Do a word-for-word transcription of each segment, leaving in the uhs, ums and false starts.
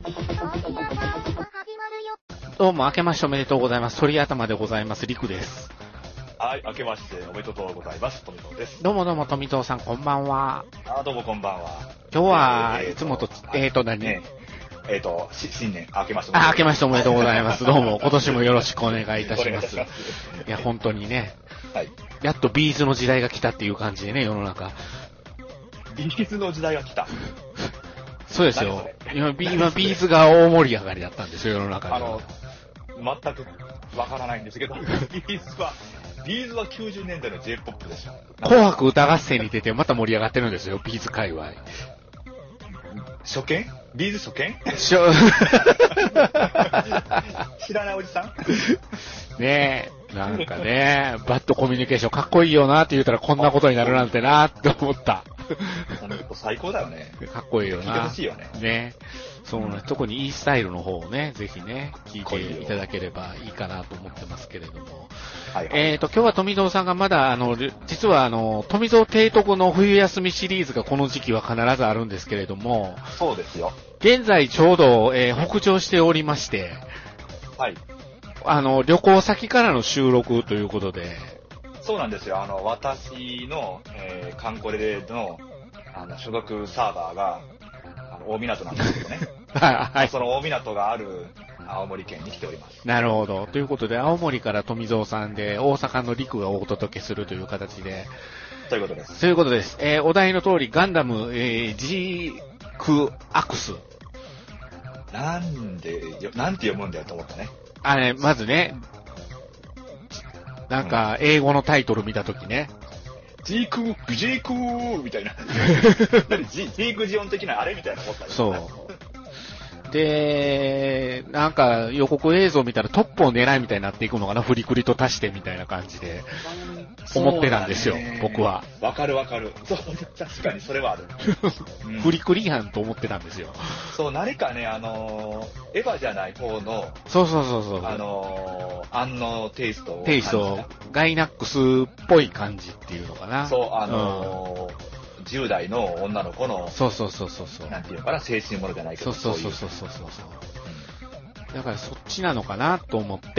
どうも明けましておめでとうございます。鳥頭でございます。リクです。 はい、明けましておめでとうございます。富藤です。 どうもどうも富藤さん、こんばんは。 あ、どうもこんばんは。 今日は、えー、いつもと、えーと、何、 ね、えーと、新年、明けましておめでとうございます。 あ、明けましておめでとうございます。どうも、今年もよろしくお願いいたします。いや、本当にね、はい、やっとビーズの時代が来たっていう感じでね、世の中。 ビーズの時代が来た。 そうですよ。今、ビーズが大盛り上がりだったんですよ、世の中で。 あの、全くわからないんですけど、ビーズは、ビーズはきゅうじゅうねんだいの J-ポップ でしょ。 紅白歌合戦に出てまた盛り上がってるんですよ、ビーズ界隈。 初見？ビーズ初見？ 初知らないおじさん？ ねえ、なんかね、バッドコミュニケーションかっこいいよなって言ったらこんなことになるなんてなって思った。 最高だよね。 かっこいいよな。 聞いてほしいよね。 ね。そうね、うん、特に E スタイルの方をね、ぜひね、聞いていただければいいかなと思ってますけれども。はいはい、えっと、今日は富蔵さんがまだ、あの、実はあの、富蔵提督の冬休みシリーズがこの時期は必ずあるんですけれども。 そうですよ。 現在ちょうど、えー、北上しておりまして。 はい。 あの、旅行先からの収録ということで。 そうなんですよ。あの、私の、えー、カンコレの、あの、所属サーバーが、あの、大港なんですけどね。はい。その大港がある青森県に来ております。 なるほど。ということで、青森から富蔵さんで、大阪の陸がお届けするという形で。 ということです。 ということです。えー、お題の通り、ガンダム、えー、ジークアクス。 なんで、なんて読むんだよと思ったね。 あれ、まずね、なんか、英語のタイトル見たときね。 ジーク、ジークーみたいな。何ジークジオン的なあれみたいな思ったね。 そう。で、なんか予告映像見たらトップを狙いみたいになっていくのかな、フリクリと足してみたいな感じで、思ってたんですよ、僕は。 わかるわかる。そう、確かにそれはある。 うん、フリクリやんと思ってたんですよ。 そう、何かね、あのー、エヴァじゃない方の、 そうそうそうそう。 あのー、安のテイストを。 テイスト、ガイナックスっぽい感じっていうのかな。 そう、あのー、うんじゅう代の女の子の、 そうそうそうそうそう。 なんていうのかな、青春ものじゃないけど、 そうそうそうそうそうそう。うん、だからそっちなのかなと思って、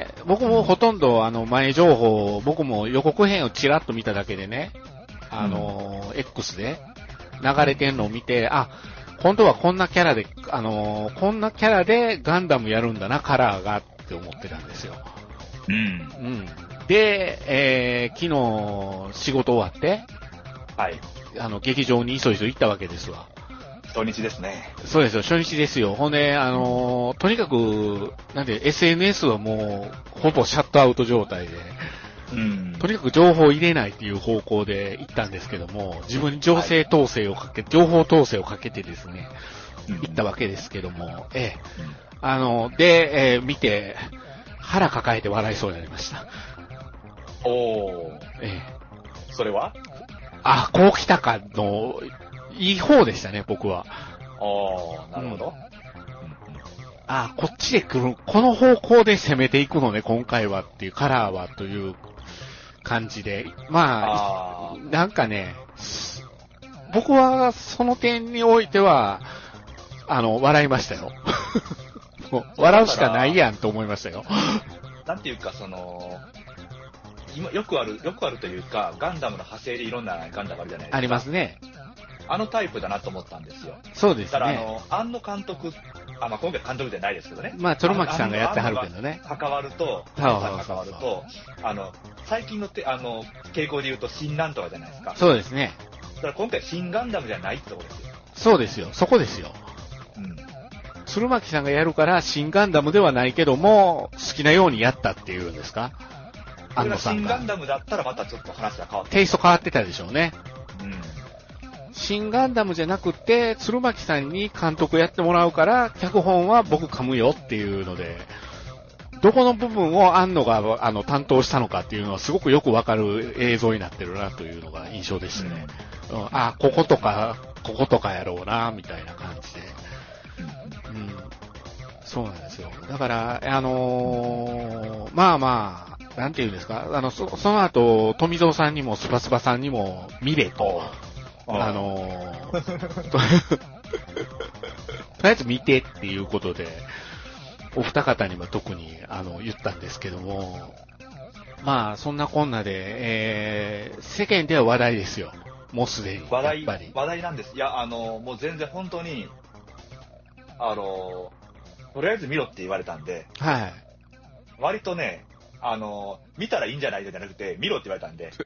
僕もほとんどあの前情報、僕も予告編をちらっと見ただけでね、あの、うん、X で流れてんのを見て、あ、今度はこんなキャラで、あの、こんなキャラでガンダムやるんだな、カラーがって思ってたんですよ。 うん。うん。で、えー、昨日仕事終わって、 はい。 あの、劇場に急いで行ったわけですわ。 初日ですね。 そうですよ、初日ですよ。ほんで、あのー、とにかく、なんで、エスエヌエス はもう、ほぼシャットアウト状態で、 うん、 とにかく情報を入れないっていう方向で行ったんですけども、自分に情勢統制をかけ、はい、情報統制をかけてですね、行ったわけですけども、ええ、あの、で、えー、見て、腹抱えて笑いそうになりました。 おー。 ええ。 それはあ、こう来たかの、いい方でしたね、僕は。 ああ、なるほど。うん、 あ、こっちで来る、この方向で攻めていくのね、今回はっていう、カラーはという感じで。まあ、あなんかね、僕はその点においては、あの、笑いましたよ。もう笑うしかないやんと思いましたよ。 なんていうか、その、今よくある、よくあるというか、ガンダムの派生でいろんなガンダムあるじゃないですか。 ありますね。 あのタイプだなと思ったんですよ。 そうですね。 だから、あの、庵野監督、あ、まあ、今回監督じゃないですけどね。 まあ、鶴巻さんがやってはるけどね。 関わると、関わると、あの、最近のて、あの、傾向で言うと、新なんとかじゃないですか。 そうですね。 だから今回、新ガンダムじゃないってことですよ。 そうですよ。そこですよ。うん。鶴巻さんがやるから、新ガンダムではないけども、好きなようにやったっていうんですか？ 安野さんが。新ガンダムだったらまたちょっと話が変わってテイスト変わってたでしょうね。 うん。 新ガンダムじゃなくて、鶴巻さんに監督やってもらうから、脚本は僕噛むよっていうので、どこの部分を安野があの担当したのかっていうのはすごくよくわかる映像になってるなというのが印象でしたね。うんうん、あ、こことか、こことかやろうな、みたいな感じで。うん、そうなんですよ。だから、あのー、まあまあ、なんていうんですか、あの、そ, その後、富蔵さんにもスパスパさんにも見れと、あのー、 とりあえず見てっていうことで、お二方には特に、あの、言ったんですけども、まあ、そんなこんなで、えー、世間では話題ですよ。もうすでに。 話題、 やっぱり話題なんです。いや、あの、もう全然本当に、あの、とりあえず見ろって言われたんで、 はい。 割とね、あの、見たらいいんじゃないじゃなくて、見ろって言われたんで。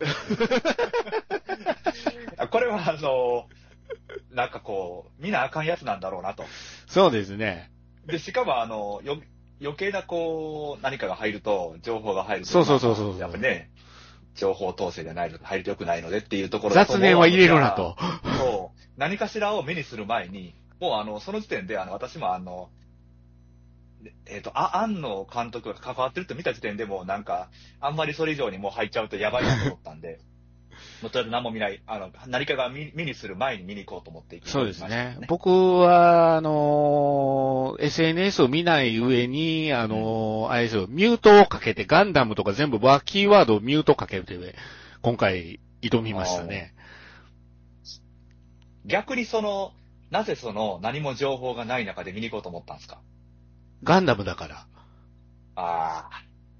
これは、あの、なんかこう、見なあかんやつなんだろうなと。 そうですね。 で、しかも、あの、よ余計なこう、何かが入ると、情報が入ると、 そうそうそうそう。 やっぱね、情報統制じゃないので、入ると良くないのでっていうところだと雑念は入れるなと。 そう。何かしらを目にする前に、もうあの、その時点で、あの、私もあの、えっ、ー、と、あ、庵野監督が関わってると見た時点でもうなんか、あんまりそれ以上にもう入っちゃうとやばいなと思ったんで、もうとりあえず何も見ない、あの、何かが見見にする前に見に行こうと思って行きました、ね。 そうですね。僕は、あのー、エスエヌエス を見ない上に、あのー、あれですよ、ミュートをかけて、ガンダムとか全部はキーワードをミュートかけて、今回挑みましたね。 逆にその、なぜその、何も情報がない中で見に行こうと思ったんですか？ ガンダムだから。 ああ。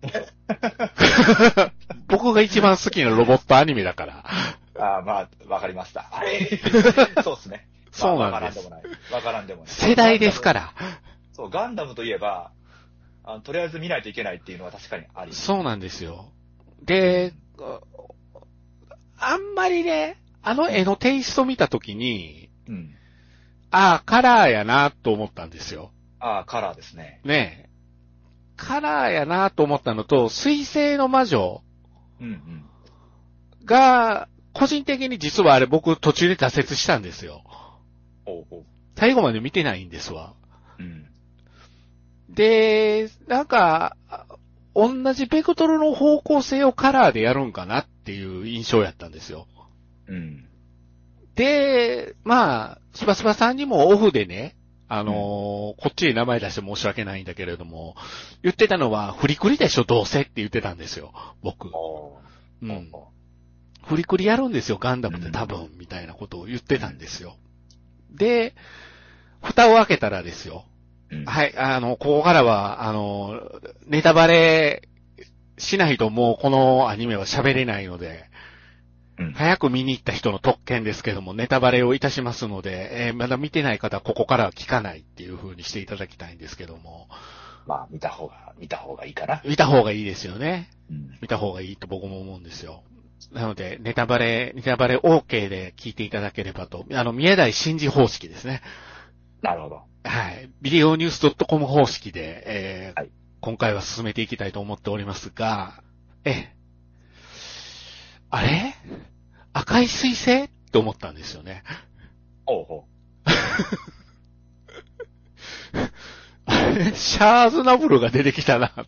僕が一番好きなロボットアニメだから。 ああ、まあ、わかりました。そうですね。 そうなんです。 わからんでもない。わからんでもない。 世代ですから。 そう、ガンダムといえば、あのとりあえず見ないといけないっていうのは確かにあり。 そうなんですよ。で、あんまりね、あの絵のテイスト見たときに、うん、ああ、カラーやなと思ったんですよ。 ああ、カラーですね。 ねえ。カラーやなと思ったのと、水星の魔女が、個人的に実はあれ僕途中で挫折したんですよ。 ほうほう。 最後まで見てないんですわ。 うん、 で、なんか、同じベクトルの方向性をカラーでやるんかなっていう印象やったんですよ。 うん、 で、まあ、スパスパさんにもオフでね、あのーうん、こっちに名前出して申し訳ないんだけれども、言ってたのは、フリクリでしょ、どうせって言ってたんですよ、僕。うん。フリクリやるんですよ、ガンダムって多分、みたいなことを言ってたんですよ。で、蓋を開けたらですよ。うん、はい、あの、ここからは、あの、ネタバレしないともうこのアニメは喋れないので、うん、早く見に行った人の特権ですけども、ネタバレをいたしますので、えー、まだ見てない方はここからは聞かないっていう風にしていただきたいんですけども。 まあ、見た方が、見た方がいいかな。 見た方がいいですよね。 うん、 見た方がいいと僕も思うんですよ。なので、ネタバレ、ネタバレ OK で聞いていただければと。あの、宮台真司方式ですね。 なるほど。 はい。ビデオニュース .com 方式で、えーはい、今回は進めていきたいと思っておりますが、え、あれ赤い彗星って思ったんですよね。 おうほう。あれシャーズナブルが出てきたなって。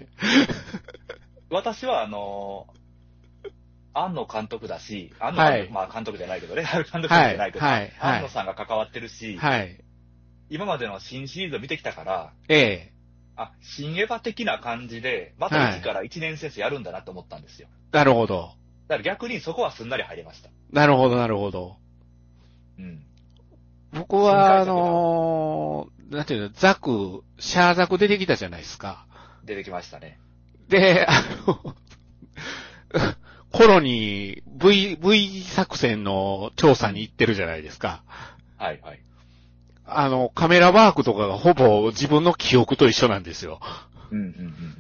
私はあのー、庵野監督だし、庵野監督、はい、まあ監督じゃないけどね、監督じゃないけど、はいはい、庵野さんが関わってるし、はい、今までの新シリーズを見てきたから、 ええ、 あ、新エヴァ的な感じで、またいちからいちねん先生やるんだなと思ったんですよ。 なるほど。 だから逆にそこはすんなり入れました。 なるほど、なるほど。 うん。 僕は、あのー、なんていうの、ザク、シャーザク出てきたじゃないですか。 出てきましたね。 で、あの、コロに V、V 作戦の調査に行ってるじゃないですか。 はいはい。 あの、カメラワークとかがほぼ自分の記憶と一緒なんですよ。 うんうんうんうん。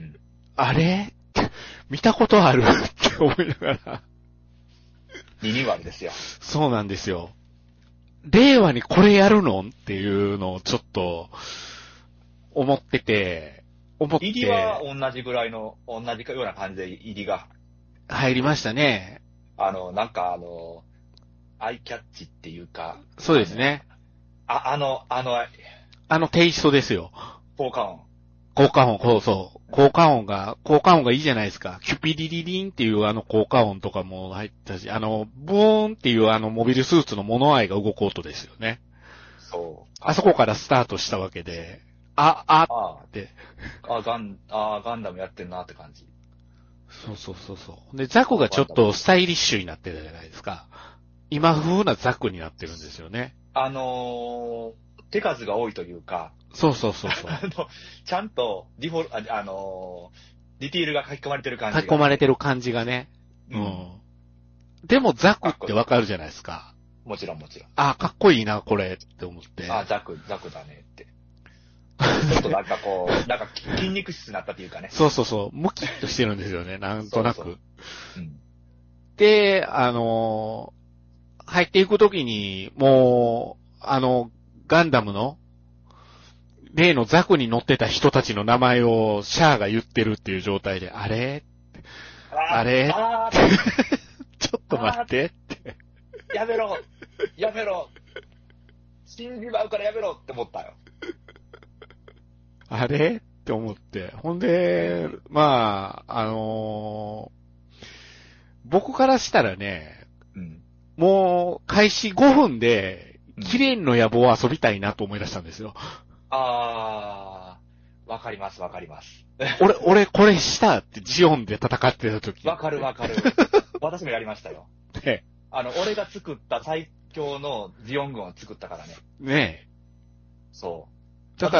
あれ見たことあるって思いながら。 リニューアルですよ。 そうなんですよ。令和にこれやるのっていうのをちょっと思ってて、思って。 入りは同じぐらいの、同じような感じで入りが。 入りましたね。 あの、なんかあの、アイキャッチっていうか。 そうですね。 あ、あの、あの、 あのテイストですよ。 効果音。 効果音、そうそう。効果音が、効果音がいいじゃないですか。キュピリリリンっていうあの効果音とかも入ったし、あの、ブーンっていうあのモビルスーツの物合いが動く音ですよね。 そう。 あそこからスタートしたわけで、あ、あって。 あ、ガン、あ、ガンダムやってんなって感じ。 そうそうそうそう。で、ザクがちょっとスタイリッシュになってたじゃないですか。今風なザクになってるんですよね。 あのー、 手数が多いというか、 そうそうそうそう。 あの、ちゃんと、ディフォル、あ、あのー、ディティールが書き込まれてる感じが。 書き込まれてる感じがね。うん。うん、でもザクってわかるじゃないですか。 もちろんもちろん。 あ、かっこいいな、これって思って。 あ、ザク、ザクだねって。ちょっとなんかこう、なんか筋肉質になったっていうかね。 そうそうそう。ムキッとしてるんですよね、なんとなく。そうそううん、 で、あのー、入っていくときに、もう、あの、ガンダムの、例のザクに乗ってた人たちの名前をシャアが言ってるっていう状態で、あれあれあちょっと待ってって。 やめろやめろ死んじまうからやめろって思ったよ。 あれって思って。ほんで、まあ、あのー、僕からしたらね、うん、もう開始ごふんで、キレンの野望を遊びたいなと思い出したんですよ。 あー、わかりますわかります。 俺、俺これしたってジオンで戦ってた時。 わかるわかる。私もやりましたよ。 ねあの、俺が作った最強のジオン軍を作ったからね。 ねえ。 そう。 だから、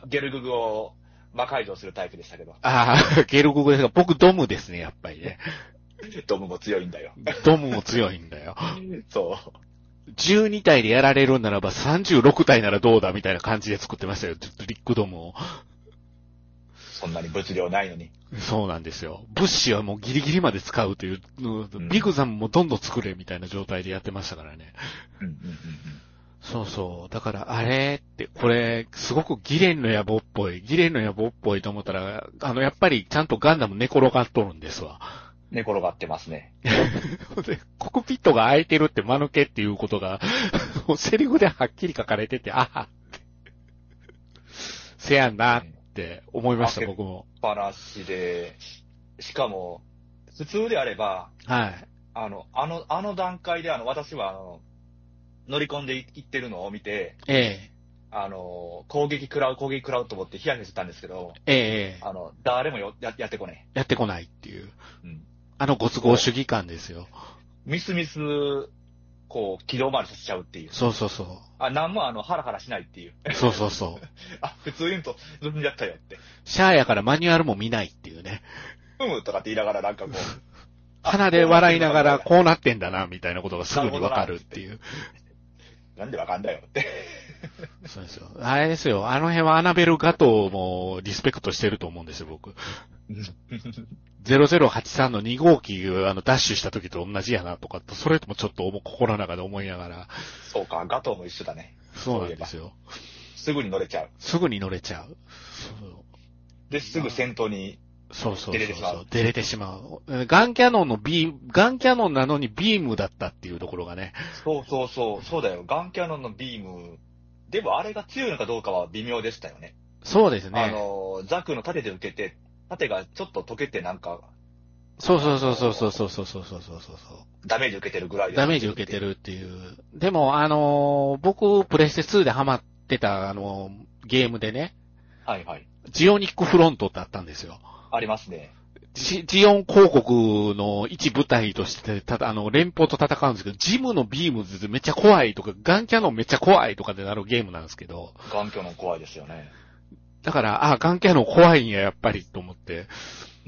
ゲルググを魔改造するタイプでしたけど。 ああ、ゲルググですが、僕ドムですね、やっぱりね。 ドムも強いんだよ。 ドムも強いんだよ。 そう。 じゅうに体でやられるならばさんじゅうろく体ならどうだみたいな感じで作ってましたよ。リックドムを。 そんなに物量ないのに。 そうなんですよ。物資はもうギリギリまで使うという、うん、ビグザムもどんどん作れみたいな状態でやってましたからね。 うんうんうんうん、 そうそう。だから、あれって、これ、すごくギレンの野望っぽい、ギレンの野望っぽいと思ったら、あの、やっぱりちゃんとガンダム寝転がっとるんですわ。 寝転がってますね。 で、コクピットが開いてるって間抜けっていうことが、セリフではっきり書かれてて、あはって。せやんなって思いました、僕も。 話で、しかも、普通であれば、 はい。 あの、あの、あの段階で、あの、私は、あの、乗り込んでいってるのを見て、 ええ。 あの、攻撃食らう、攻撃食らうと思ってヒヤヒヤしてたんですけど、 ええ。 あの、誰もよややってこない。 やってこないっていう。 うん。 あのご都合主義感ですよ。 ミスミス、こう、軌道回りさせちゃうっていう。 そうそうそう。 あ、なんもあの、ハラハラしないっていう。 そうそうそう。 あ、普通言うと、進んじゃったよって。 シャアやからマニュアルも見ないっていうね。 ふむとかって言いながらなんかこう。 鼻で笑いながらこうなってんだな、みたいなことがすぐにわかるっていう。 なんでわかんだよって。 そうですよ。あれですよ。あの辺はアナベルガトーもリスペクトしてると思うんですよ、僕。ゼロゼロはちさんのに号機、あの、ダッシュした時と同じやなとか、それともちょっと心の中で思いながら。 そうか、ガトーも一緒だね。 そうなんですよ。 すぐに乗れちゃう。 すぐに乗れちゃう。 そうで、すぐ戦闘にそうそうそう。 出れてしまう。 出れてしまう。ガンキャノンのビーム、ガンキャノンなのにビームだったっていうところがね。 そうそうそう、そうだよ。ガンキャノンのビーム。でもあれが強いのかどうかは微妙でしたよね。 そうですね。 あの、ザクの盾で受けて、盾がちょっと溶けてなんか。 そうそうそうそうそうそうそうそうそうそうそう。 ダメージ受けてるぐらいで。 ダメージ受けてるっていう。でも、あのー、僕、プレステツーでハマってた、あのー、ゲームでね。 はいはい。 ジオニックフロントってあったんですよ。 ありますね。 ジ, ジオン広告の一部隊として、ただ、あの、連邦と戦うんですけど、ジムのビームズめっちゃ怖いとか、ガンキャノンめっちゃ怖いとかでなるゲームなんですけど。 ガンキャノン怖いですよね。 だから、あ、ガンキャノン怖いんや、やっぱり、と思って。うん。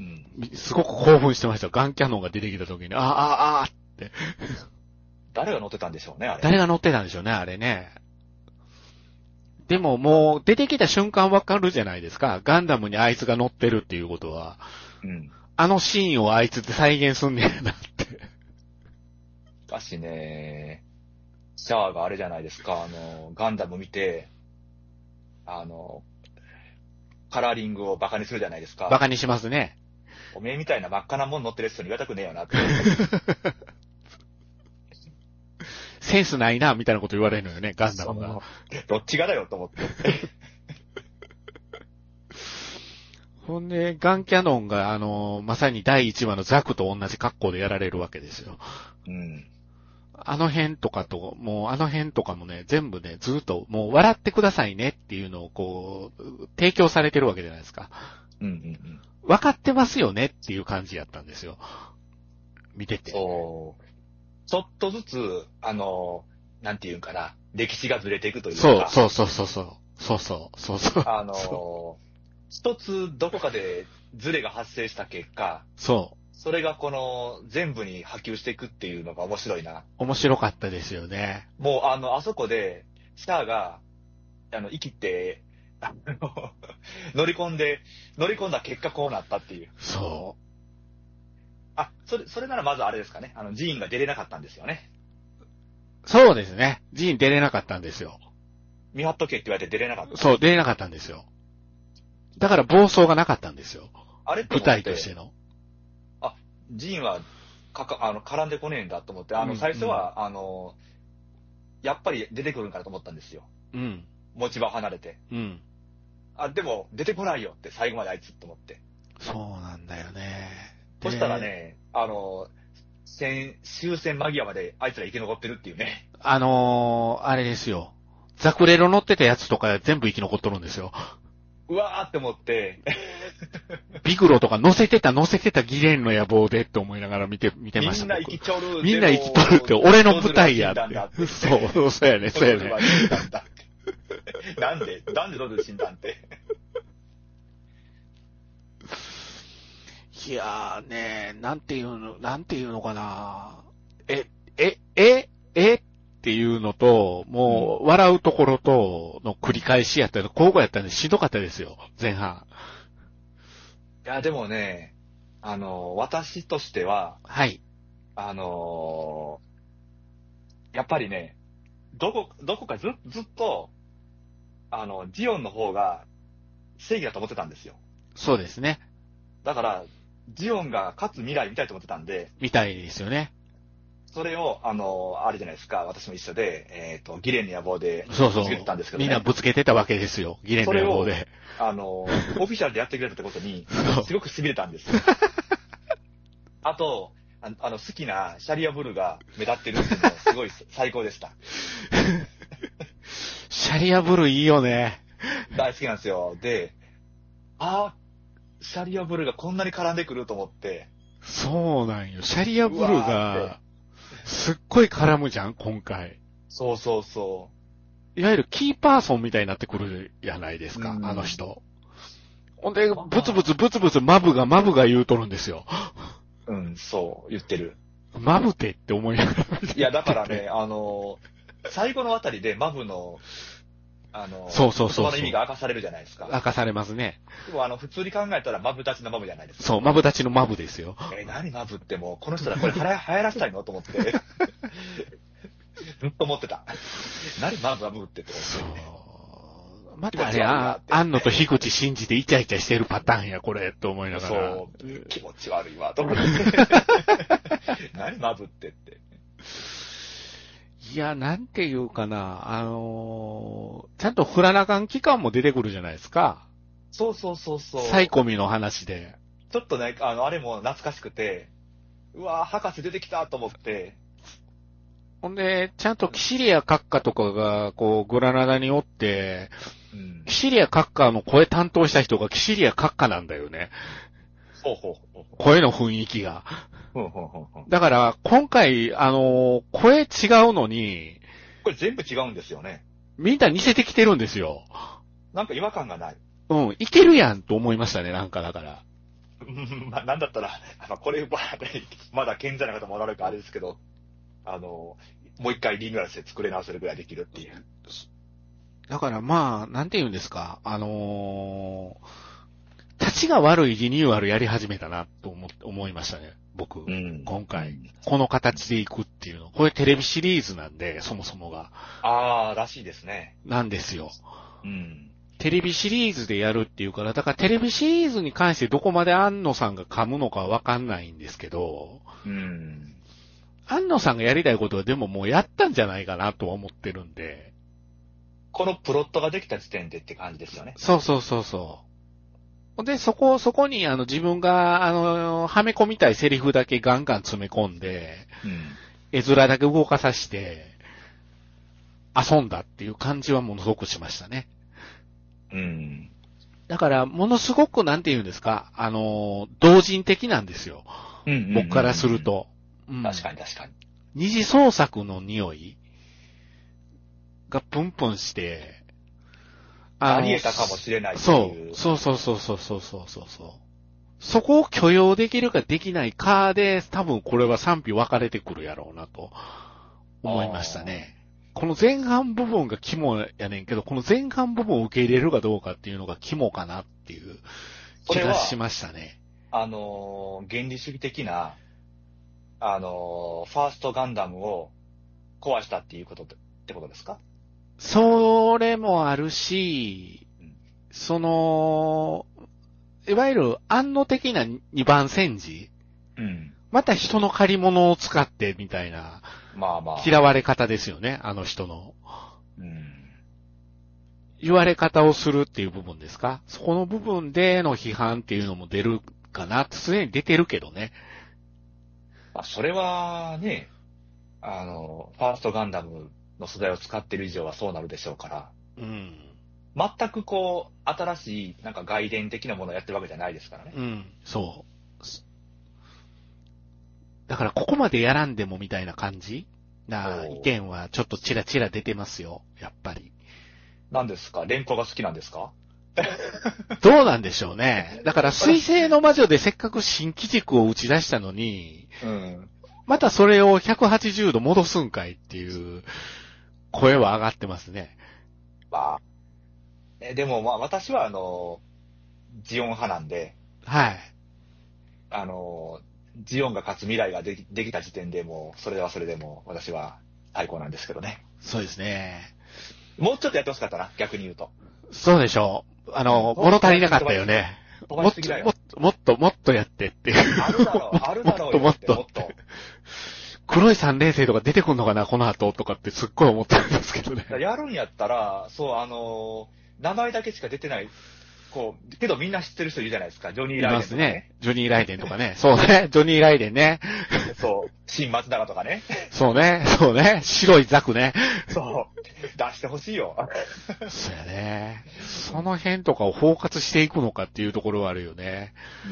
すごく興奮してました。ガンキャノンが出てきた時に、ああ、ああ、って。 誰が乗ってたんでしょうね、あれ。 誰が乗ってたんでしょうね、あれね。でももう、出てきた瞬間わかるじゃないですか。ガンダムにあいつが乗ってるっていうことは。うん。あのシーンをあいつって再現すんねやなって。 しかしね、シャアがあれじゃないですか、あの、ガンダム見て、あの、カラーリングをバカにするじゃないですか。 バカにしますね。 おめえみたいな真っ赤なもん乗ってる人に言われたくねえよなって。 センスないな、みたいなこと言われるのよね、ガンダムが。 どっちがだよ、と思って。 ほんで、ガンキャノンが、あの、まさにだいいちわのザクと同じ格好でやられるわけですよ。うん。あの辺とかと、もうあの辺とかもね、全部ね、ずっと、もう笑ってくださいねっていうのをこう、提供されてるわけじゃないですか。うんうんうん。分かってますよねっていう感じやったんですよ。見てて。 そう。ちょっとずつ、あの、なんていうんかな、 歴史がずれていくというか。そう、そうそうそう。そうそう、そうそう。 あのー、一つどこかでズレが発生した結果、 そう。 それがこの全部に波及していくっていうのが面白いな。 面白かったですよね。 もうあの、あそこで、シャアが、あの、生きて、あの、乗り込んで、乗り込んだ結果こうなったっていう。 そう。 あ、それ、それならまずあれですかね。あの、ジーンが出れなかったんですよね。 そうですね。ジーン出れなかったんですよ。 見張っとけって言われて出れなかった。 そう、出れなかったんですよ。だから暴走がなかったんですよ。 あれって舞台としての。 あ、ジーンは、かか、あの、絡んでこねえんだと思って、あの、最初は、うん、あの、やっぱり出てくるんかなと思ったんですよ。 うん。 持ち場離れて。 うん。 あ、でも、出てこないよって、最後まであいつと思って。 そうなんだよね。 そしたらね、あの、戦、終戦間際まであいつら生き残ってるっていうね。 あのー、あれですよ。ザクレロ乗ってたやつとか全部生き残っとるんですよ。 うわーって思って。 ビグロとか乗せてた乗せてたギレンの野望でって思いながら見て、見てました。 みんな生きちょる。 みんな生きとるって、俺の舞台やって。そう、そうやね、そうやね。 なんでなんでドズル死んだんって。 いやーね、なんていうの、なんていうのかな。え、え、え、えっていうのと、もう、笑うところとの繰り返しやったの、交互やったんでしんどかったですよ、前半。 いや、でもね、あの、私としては、 はい。 あのー、やっぱりね、どこ、どこかず、ずっと、あの、ジオンの方が正義だと思ってたんですよ。 そうですね。 だから、ジオンが勝つ未来見たいと思ってたんで。 見たいですよね。 それを、あの、あれじゃないですか、私も一緒で、えっ、ー、と、ギレンの野望で、 そうそう。 ぶつけてたんですけど、ね、 みんなぶつけてたわけですよ、ギレンの野望で。 あの、オフィシャルでやってくれたってことに、すごく痺れたんですよ。あとあ、あの、好きなシャリアブルが目立ってるっていうのはすごい最高でした。 シャリアブルいいよね。 大好きなんですよ。で、あー、シャリアブルがこんなに絡んでくると思って。 そうなんよ。シャリアブルが、すっごい絡むじゃん、今回。 そうそうそう。 いわゆるキーパーソンみたいになってくるじゃないですか、うん、あの人。ほんで、ブツブツブツブツマブがマブが言うとるんですよ。 うん、そう、言ってる。 マブてって思いながら。 いや、だからね、あの、最後のあたりでマブの、あの、 そうそうそうそう。 言葉の意味が明かされるじゃないですか。 明かされますね。 でもあの、普通に考えたらマブ立ちのマブじゃないですか。 そう、マブ立ちのマブですよ。 え、何マブってもう、この人らこれ流行らせたいのと思って。ずっと思ってた。何マブマブってって思って、ね。そう。 またあれ、あ、安野と樋口信じてイチャイチャしてるパターンや、これ、と思いながら。 そう。気持ち悪いわ、と思って。何マブってって。 いや、なんていうかな、あのー、ちゃんとフラナカン期間も出てくるじゃないですか。 そうそうそうそう。 サイコミの話で。 ちょっとね、あの、あれも懐かしくて、うわぁ、博士出てきたと思って。 ほんで、ちゃんとキシリア閣下とかが、こう、グラナダにおって、うん、キシリア閣下の声担当した人がキシリア閣下なんだよね。 ほうほうほう。 声の雰囲気が。 ほうほうほうほう。 だから、今回、あの、声違うのに、 これ全部違うんですよね。 みんな似せてきてるんですよ。 なんか違和感がない。 うん、いけるやんと思いましたね、なんかだから。 まあ、なんだったら、まあ、これは、まだ健在な方もおられるかあれですけど、あの、もう一回リニューアルして作れ直せるぐらいできるっていう。 だからまあ、なんて言うんですか、あのー、立ちが悪いリニューアルやり始めたなと思、思いましたね、僕。うん、今回、うん。この形でいくっていうの。これテレビシリーズなんで、そもそもが。 ああ、らしいですね。 なんですよ。 うん。 テレビシリーズでやるっていうから、だからテレビシリーズに関してどこまで安野さんが噛むのかわかんないんですけど、 うん。 安野さんがやりたいことはでももうやったんじゃないかなとは思ってるんで。 このプロットができた時点でって感じですよね。 そうそうそうそう。で、そこ、そこにあの自分が、あの、はめ込みたいセリフだけガンガン詰め込んで、うん、絵面だけ動かさせて、遊んだっていう感じはものすごくしましたね。 うん。 だから、ものすごくなんて言うんですか、あの、同人的なんですよ。うんうんうんうん、僕からすると、 うん。確かに確かに。 二次創作の匂いがプンプンして、 あり得たかもしれないっていう。 そう、そうそうそうそうそうそうそう。そこを許容できるかできないかで、多分これは賛否分かれてくるやろうなと思いましたね。この前半部分が肝やねんけど、この前半部分を受け入れるかどうかっていうのが肝かなっていう気がしましたね。 あのー、原理主義的な、あのー、ファーストガンダムを壊したっていうことってことですか？ それもあるし、うん、その、いわゆる安野的な二番戦時、うん、また人の借り物を使ってみたいな、まあまあ、嫌われ方ですよね、あの人の。うん、言われ方をするっていう部分ですか？そこの部分での批判っていうのも出るかな、すでに出てるけどね。 まあ、それはね、あの、ファーストガンダムの素材を使ってる以上はそうなるでしょうから。うん。全くこう、新しい、なんか外伝的なものをやってるわけじゃないですからね。 うん、そう。だからここまでやらんでもみたいな感じな意見はちょっとチラチラ出てますよ、やっぱり。 何ですか？連邦が好きなんですか？ どうなんでしょうね。だから水星の魔女でせっかく新機軸を打ち出したのに、うん、またそれをひゃくはちじゅうど戻すんかいっていう声は上がってますね。 まあ、えでもまあ私はあの、ジオン派なんで、 はい。 あの、ジオンが勝つ未来ができ、できた時点でもう、それはそれでも私は最高なんですけどね。 そうですね。 もうちょっとやってほしかったな、逆に言うと。 そうでしょう。あの、物足りなかったよね。もっと、もっと、もっと、もっとやってっていう。 あるだろう、あるだろうよ。 もっと、もっと。黒い三連星とか出てくんのかな、この後とかってすっごい思ってるんですけどね。 やるんやったら、そう、あのー、名前だけしか出てない、こう、けどみんな知ってる人いるじゃないですか。ジョニー・ライデンとかね。いますね。 ジョニー・ライデンとかね。そうね。ジョニー・ライデンね。 そう。新松永とかね。 そうね。そうね。白いザクね。 そう。出してほしいよ。 そうやね。その辺とかを包括していくのかっていうところはあるよね。うん、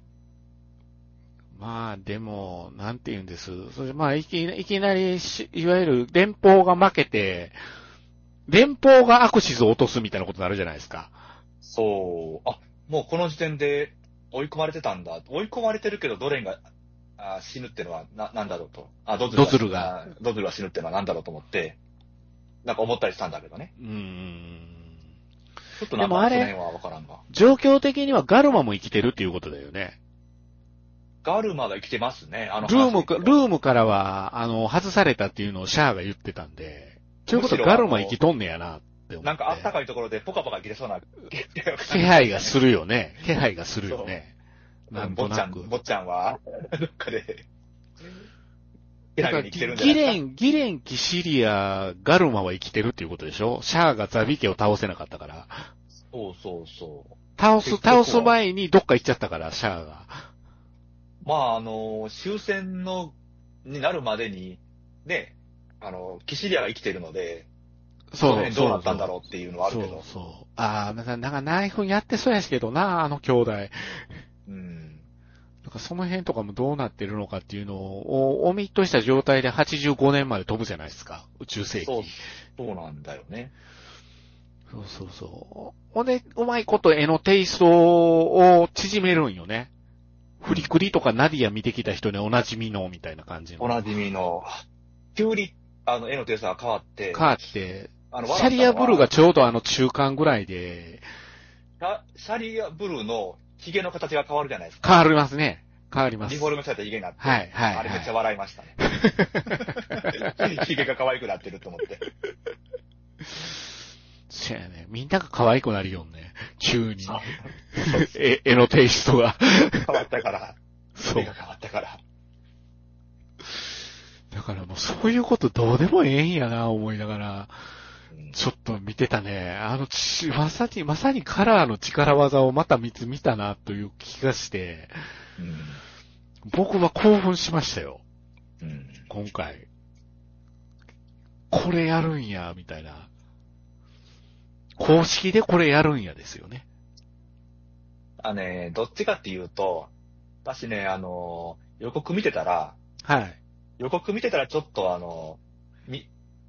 まあ、でも、なんて言うんです。それまあいき、いきなりし、いわゆる連邦が負けて、連邦がアクシズを落とすみたいなことになるじゃないですか。 そう。あ、もうこの時点で追い込まれてたんだ。追い込まれてるけど、ドレンがあ死ぬってのはな、なんだろうと。あ、ドズルが。ドズルが。ドズルが死ぬってのはなんだろうと思って、なんか思ったりしたんだけどね。うーん。ちょっとなんかその辺はわからんが。 状況的にはガルマも生きてるっていうことだよね。 ガルマが生きてますね。あのルームか、ルームからは、あの、外されたっていうのをシャアが言ってたんで、ということはガルマ生きとんねやなって思って。 なんかあったかいところでポカポカ切れそうな気配がするよね。気配がするよね。 なんとなく。坊ちゃんは、どっかで、 ギレン、ギレン、キシリア、ガルマは生きてるっていうことでしょ？シャアがザビ家を倒せなかったから。 そうそうそう。 倒す、倒す前にどっか行っちゃったから、シャアが。 まあ、あの、終戦の、になるまでに、ね、あの、キシリアが生きてるので、そう、どうなったんだろうっていうのはあるけど。そうそう。ああ、なんかナイフやってそうやしけどな、あの兄弟。うん。なんかその辺とかもどうなってるのかっていうのを、オミットした状態ではちじゅうごねんまで飛ぶじゃないですか、宇宙世紀。 そう、そうなんだよね。 そうそうそう。ほんで、うまいこと絵のテイストを縮めるんよね。フリクリとかナディア見てきた人におなじみの、みたいな感じの。 おなじみの。急に、あの、絵のテイストが変わって。 変わって、あのシャリアブルーがちょうどあの中間ぐらいで。 シャリアブルーの髭の形が変わるじゃないですか。 変わりますね。変わります。 リフォルメされた髭になって。 はい、はい。 あれめっちゃ笑いましたね。髭が可愛くなってると思って。 そうやね。みんなが可愛くなるよね。急に。え、絵のテイストが。 変わったから。そう。絵が変わったから。 だからもうそういうことどうでもええんやな、思いながら、ちょっと見てたね。あの、まさに、まさにカラーの力技をまた見つ見たな、という気がして、うん、僕は興奮しましたよ。うん、今回。これやるんや、みたいな。公式でこれやるんやですよね。 あね、どっちかっていうと、私ね、あの、予告見てたら、 はい。 予告見てたらちょっとあの、み、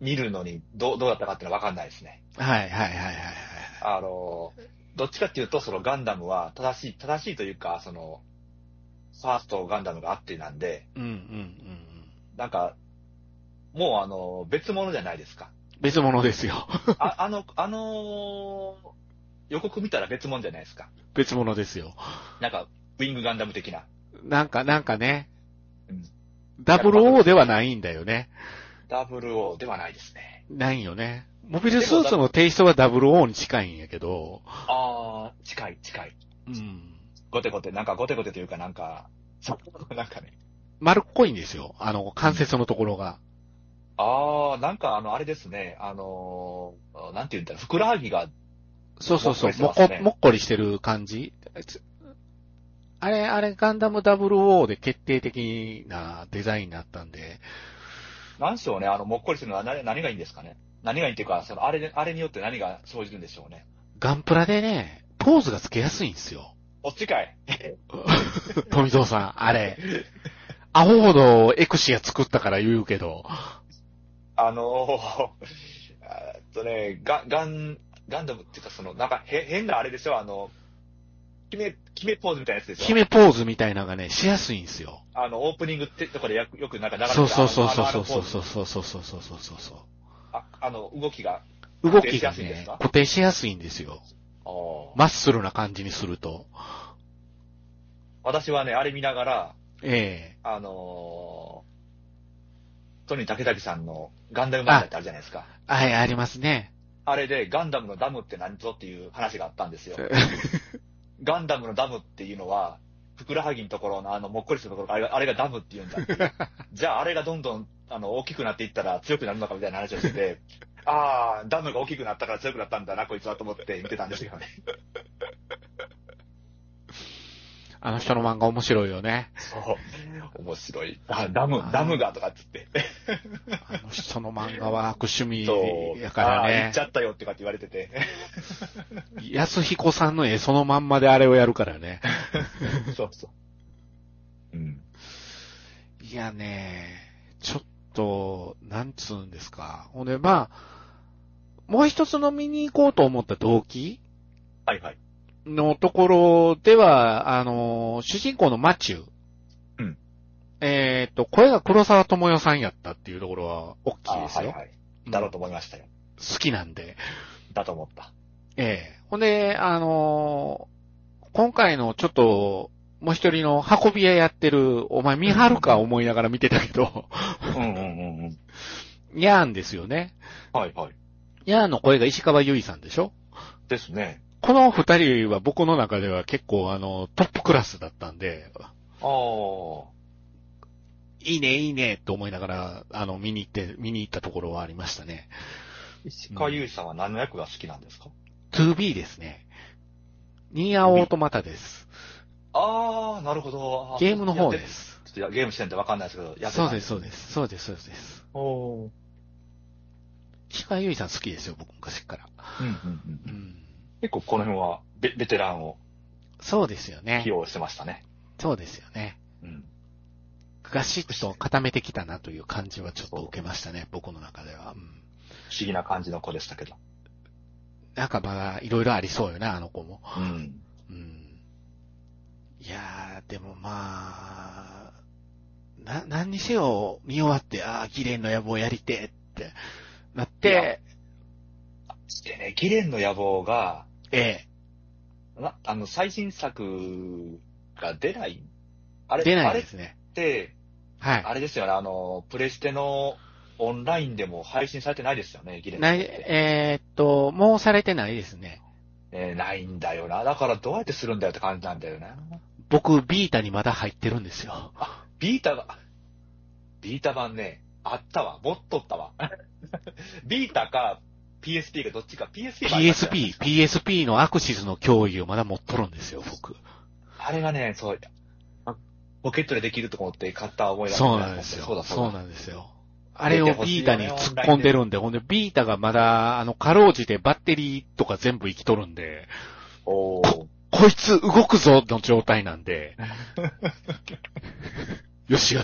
見るのにどう、どうだったかっていうのは分かんないですね。 はいはいはいはいはい。 あの、どっちかっていうと、そのガンダムは正しい、正しいというか、その、ファーストガンダムがあってなんで、 うんうんうん。 なんか、もうあの、別物じゃないですか。 別物ですよ。 ああの、あの、予告見たら別物じゃないですか。 別物ですよ。 なんか、ウィングガンダム的な。 なんか、なんかね、 うん、 ダブルオー ではないんだよね。 ダブルオー ではないですね。 ないよね。モビルスーツのテイストは ダブルオー に近いんやけど。 ああ、近い、近い。 うん。 ゴテゴテ、なんかゴテゴテというかなんか、なんかね。 丸っこいんですよ。あの、関節のところが。 ああ、なんかあの、あれですね。あのー、なんて言うんだろう、ふくらはぎが、 そうそうそう、もっこ、もっこりしてる感じ。あれ、あれ、ガンダム ダブルオー で決定的なデザインになったんで。 なんでしょうね、あの、もっこりするのは何、何がいいんですかね。何がいいっていうか、その、あれ、あれによって何が生じるんでしょうね。 ガンプラでね、ポーズがつけやすいんですよ。 おっちかい。 富蔵さん、あれ。アホほどエクシア作ったから言うけど。 あのー、えっとね、ガガン、ガンダムっていうか、その、なんか、へ、変なあれでしょ、あの、決め、決めポーズみたいなやつでしょ。 決めポーズみたいなのがね、しやすいんですよ。 あの、オープニングってとこでよく、よくなんか流れてそうそうそうそうそうそうそうそうそうそうそうそうそう。 あ、あの、動きが、 動きがね、固定しやすいんですよ。マッスルな感じにすると。 私はね、あれ見ながら、 ええあのー、トニー竹崎さんのガンダム漫画ってあるじゃないですか。 はい、ありますね。 あれでガンダムのダムって何ぞっていう話があったんですよ。ガンダムのダムっていうのは、ふくらはぎのところのあの、もっこりするところあれが、あれがダムって言うんだって。じゃああれがどんどん、あの、大きくなっていったら強くなるのかみたいな話をしてて、ああ、ダムが大きくなったから強くなったんだな、こいつはと思って見てたんですよね。 あの人の漫画面白いよね。 そう。面白い。あ、ダム、ダムがとかっつって。 あの人の漫画は悪趣味やからね。 ああ、言っちゃったよってかって言われてて。 安彦さんの絵そのまんまであれをやるからね。 そうそう。うん。 いやね、ちょっと、なんつうんですか。ほんで、まあ、もう一つの見に行こうと思った動機はいはい。 のところでは、あの、主人公のマチュー。 うん。 えっと、声が黒沢智代さんやったっていうところは大きいですよ。 はいはい。だろうと思いましたよ。 好きなんで。 だと思った。 ええほんで、あのー、今回のちょっと、もう一人の運び屋やってる、お前見張るか思いながら見てたけど。 うんうんうんうん。 ヤーンですよね。 はいはい。 ヤーンの声が石川由依さんでしょですね。 この二人は僕の中では結構あの、トップクラスだったんで。 ああ。 いいね、いいね、と思いながら、あの、見に行って、見に行ったところはありましたね。 石川由依さんは何の役が好きなんですか？ ツービー ですね。ニーアオートマタです。 ああ、なるほど。 ゲームの方です。 ちょっとゲームしてんってわかんないですけど、やってそうです、そうです。そうです、そうです。 おー。 石川由依さん好きですよ、僕昔から。 うんうんうんうん、結構この辺はベ、ベテランを。 そうですよね。 起用してましたね。 そうですよね。うん。ガシッと固めてきたなという感じはちょっと受けましたね、僕の中では。うん、 不思議な感じの子でしたけど。 なんかまだいろいろありそうよね、あの子も。 うん。 うん。いやー、でもまあ、な、何にせよ見終わって、ああ、ギレンの野望やりてってなって、 でね、ギレンの野望が、 ええ。な、あの、最新作が出ないあれ、 出ないですね。 あれって、 はい。 あれですよね、あの、プレステのオンラインでも配信されてないですよね、ギレンのない、えー、っと、もうされてないですね。 えー、ないんだよな。だからどうやってするんだよって感じなんだよな。 僕、ビータにまだ入ってるんですよ。 あ、ビータが、ビータ版ね、あったわ。持っとったわ。ビータか ピーエスピー がどっちか。ピーエスピーピーエスピー、ピーエスピー のアクシスの脅威をまだ持っとるんですよ、僕。 あれがね、そう、ポケットでできると思って買った思いがそうなんですよ。 そうだそうだ。 そうなんですよ。あれをビータに突っ込んでるんで、ほんで、ビータがまだ、あの、かろうじてバッテリーとか全部生きとるんで、 おー。こ、 こいつ動くぞの状態なんで、よしよしって。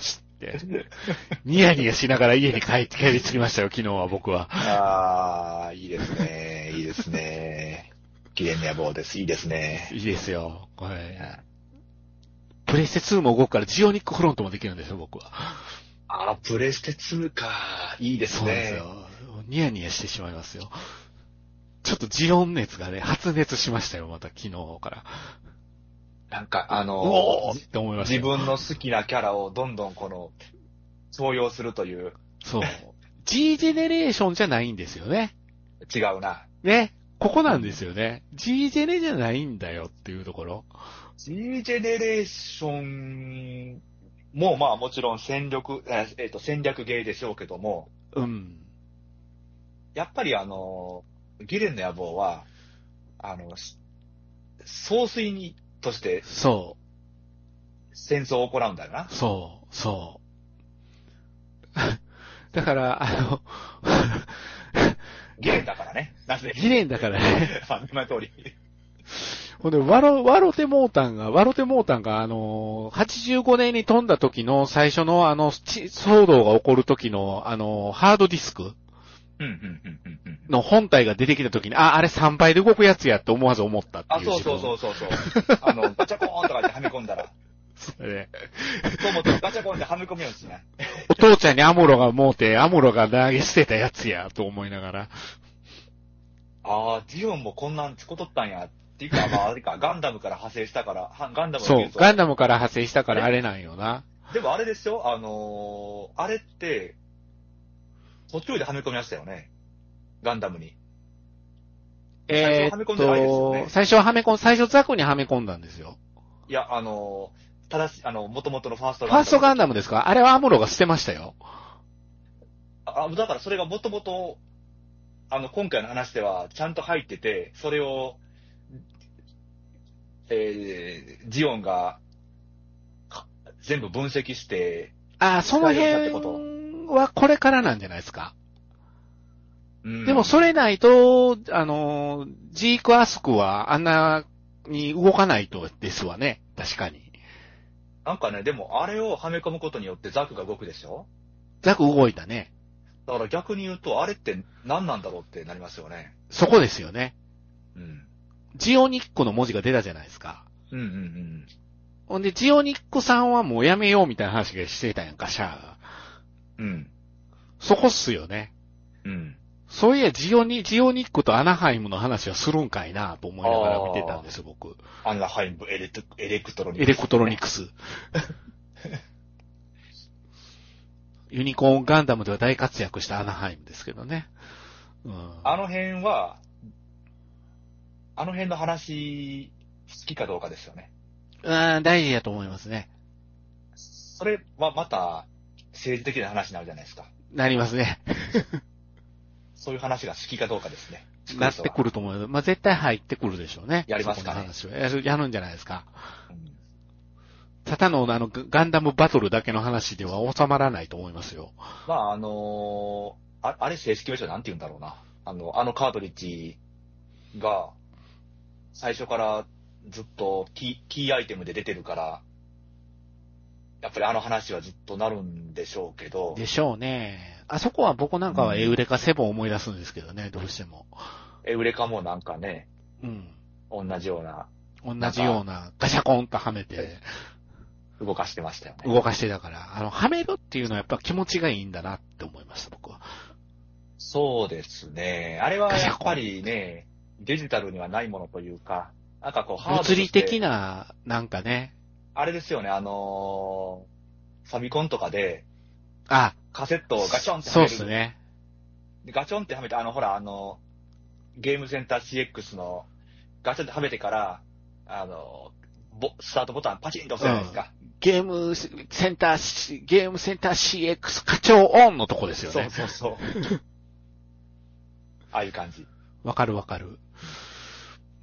て、ニヤニヤしながら家に帰って帰り着きましたよ、昨日は僕は。 ああ、いいですね。いいですね。記念野望です。いいですね。 いいですよ。これ。プレステツーも動くからジオニックフロントもできるんですよ、僕は。 ああ、プレステツーか。いいですね。 そうですよ。ニヤニヤしてしまいますよ。ちょっとジオン熱がね、発熱しましたよ、また昨日から。 なんか、あのー、 おーって思いました。 自分の好きなキャラをどんどんこの、重用するという。 そう。G ジェネレーションじゃないんですよね。 違うな。 ね。ここなんですよね。G ジェネじゃないんだよっていうところ。 G ジェネレーションも、まあもちろん戦力、えっ、ー、と、戦略ゲーでしょうけども。 うん。 やっぱりあの、ギレンの野望は、あの、総帥に、として、 そう。 戦争を行うんだよな。 そう、そう。だから、あの、 ギレンだからね。なぜギレンだからね。 あの通り。 ほんで、ワロ、ワロテモータンが、ワロテモータンが、あの、はちじゅうごねんに飛んだ時の最初のあの、騒動が起こる時の、あの、ハードディスク。の本体が出てきた時に、あ、あれさんばいで動くやつやって思わず思ったっていう。 あ、そうそうそうそうそう。あの、ガチャコーンとかではめ込んだら。 それね。 そう思ったらガチャコーンではめ込むようにしない。 お父ちゃんにアムロが持うて、アムロが投げ捨てたやつや、と思いながら。 ああ、ジオンもこんなんつことったんや。っていうか、まあ、あれか、ガンダムから派生したから、ガンダムそう、ガンダムから派生したからあれなんよな。 でもあれですよ、あのー、あれって、途中ではめ込みましたよね。ガンダムに。 えー、っと、最初ははめ込ん、最初ザクにはめ込んだんですよ。 いや、あのー、ただし、あの、元々のファーストガンダム。ファーストガンダムですか？あれはアムロが捨てましたよ。 あ、だからそれが元々、あの、今回の話ではちゃんと入ってて、それを、えー、ジオンが、全部分析して、 ああ、その辺はこれからなんじゃないですか。でもそれないと、あの、ジークアスクはあんなに動かないとですわね。確かに。 なんかね、でもあれをはめ込むことによってザクが動くでしょ？ ザク動いたね。 だから逆に言うと、あれって何なんだろうってなりますよね。 そこですよね。 うん。 ジオニックの文字が出たじゃないですか。 うんうんうん。 ほんで、ジオニックさんはもうやめようみたいな話がしてたやんか、シャアが。 うん。 そこっすよね。 うん。 そういや、ジオニ、ジオニックとアナハイムの話はするんかいなと思いながら見てたんですよ、僕。 アナハイムエレク、エレクトロニクス、ね。エレクトロニクス。ユニコーンガンダムでは大活躍したアナハイムですけどね。 うん、あの辺は、あの辺の話、好きかどうかですよね。 うん、大事やと思いますね。 それはまた、政治的な話になるじゃないですか。 なりますね。 そういう話が好きかどうかですね。 なってくると思う。まあ、絶対入ってくるでしょうね。 やりますかね。 そこの話はやる、やるんじゃないですか。うん、ただのあの、ガンダムバトルだけの話では収まらないと思いますよ。 まあ、あのー、あ、あれ正式名称なんて言うんだろうな。あの、あのカートリッジが、最初からずっとキー、キーアイテムで出てるから、やっぱりあの話はずっとなるんでしょうけど。 でしょうね。あそこは僕なんかはエウレカセボンを思い出すんですけどね、うん、どうしても。 エウレカもなんかね、 うん。 同じような。 同じような、ガシャコンとはめて。 動かしてましたよね。 動かしてたから、あの、はめるっていうのはやっぱ気持ちがいいんだなって思いました、僕は。 そうですね。あれはやっぱりね、デジタルにはないものというか、なんかこう、ハードとして物理的な、なんかね。 あれですよね、あのー、ファミコンとかで、 あ、 カセットをガチョンってはめる。そうですね。 でガチョンってはめて、あの、ほら、あの、ゲームセンター シーエックス のガチョンってはめてから、あの、ボスタートボタンパチンと押すじゃないですか。 うん、ゲームセンター、ゲームセンター シーエックス 課長オンのとこですよね。 そうそうそう。ああいう感じ。 わかるわかる。うん、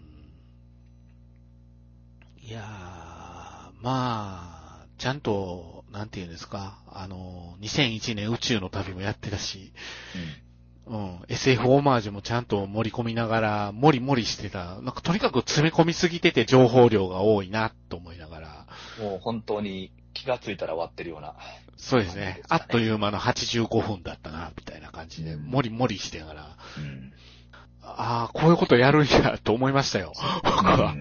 いやー、まあ、ちゃんと、なんていうんですか、あの、にせんいちねん宇宙の旅もやってたし、うん、うん、エスエフ オマージュもちゃんと盛り込みながら、もりもりしてた。なんかとにかく詰め込みすぎてて情報量が多いな、と思いながら。 もう本当に気がついたら終わってるような。 そうですね。あっという間のはちじゅうごふんだったな、みたいな感じで、もりもりしてながら、うん、ああ、こういうことやるんや、と思いましたよ、僕は。うん、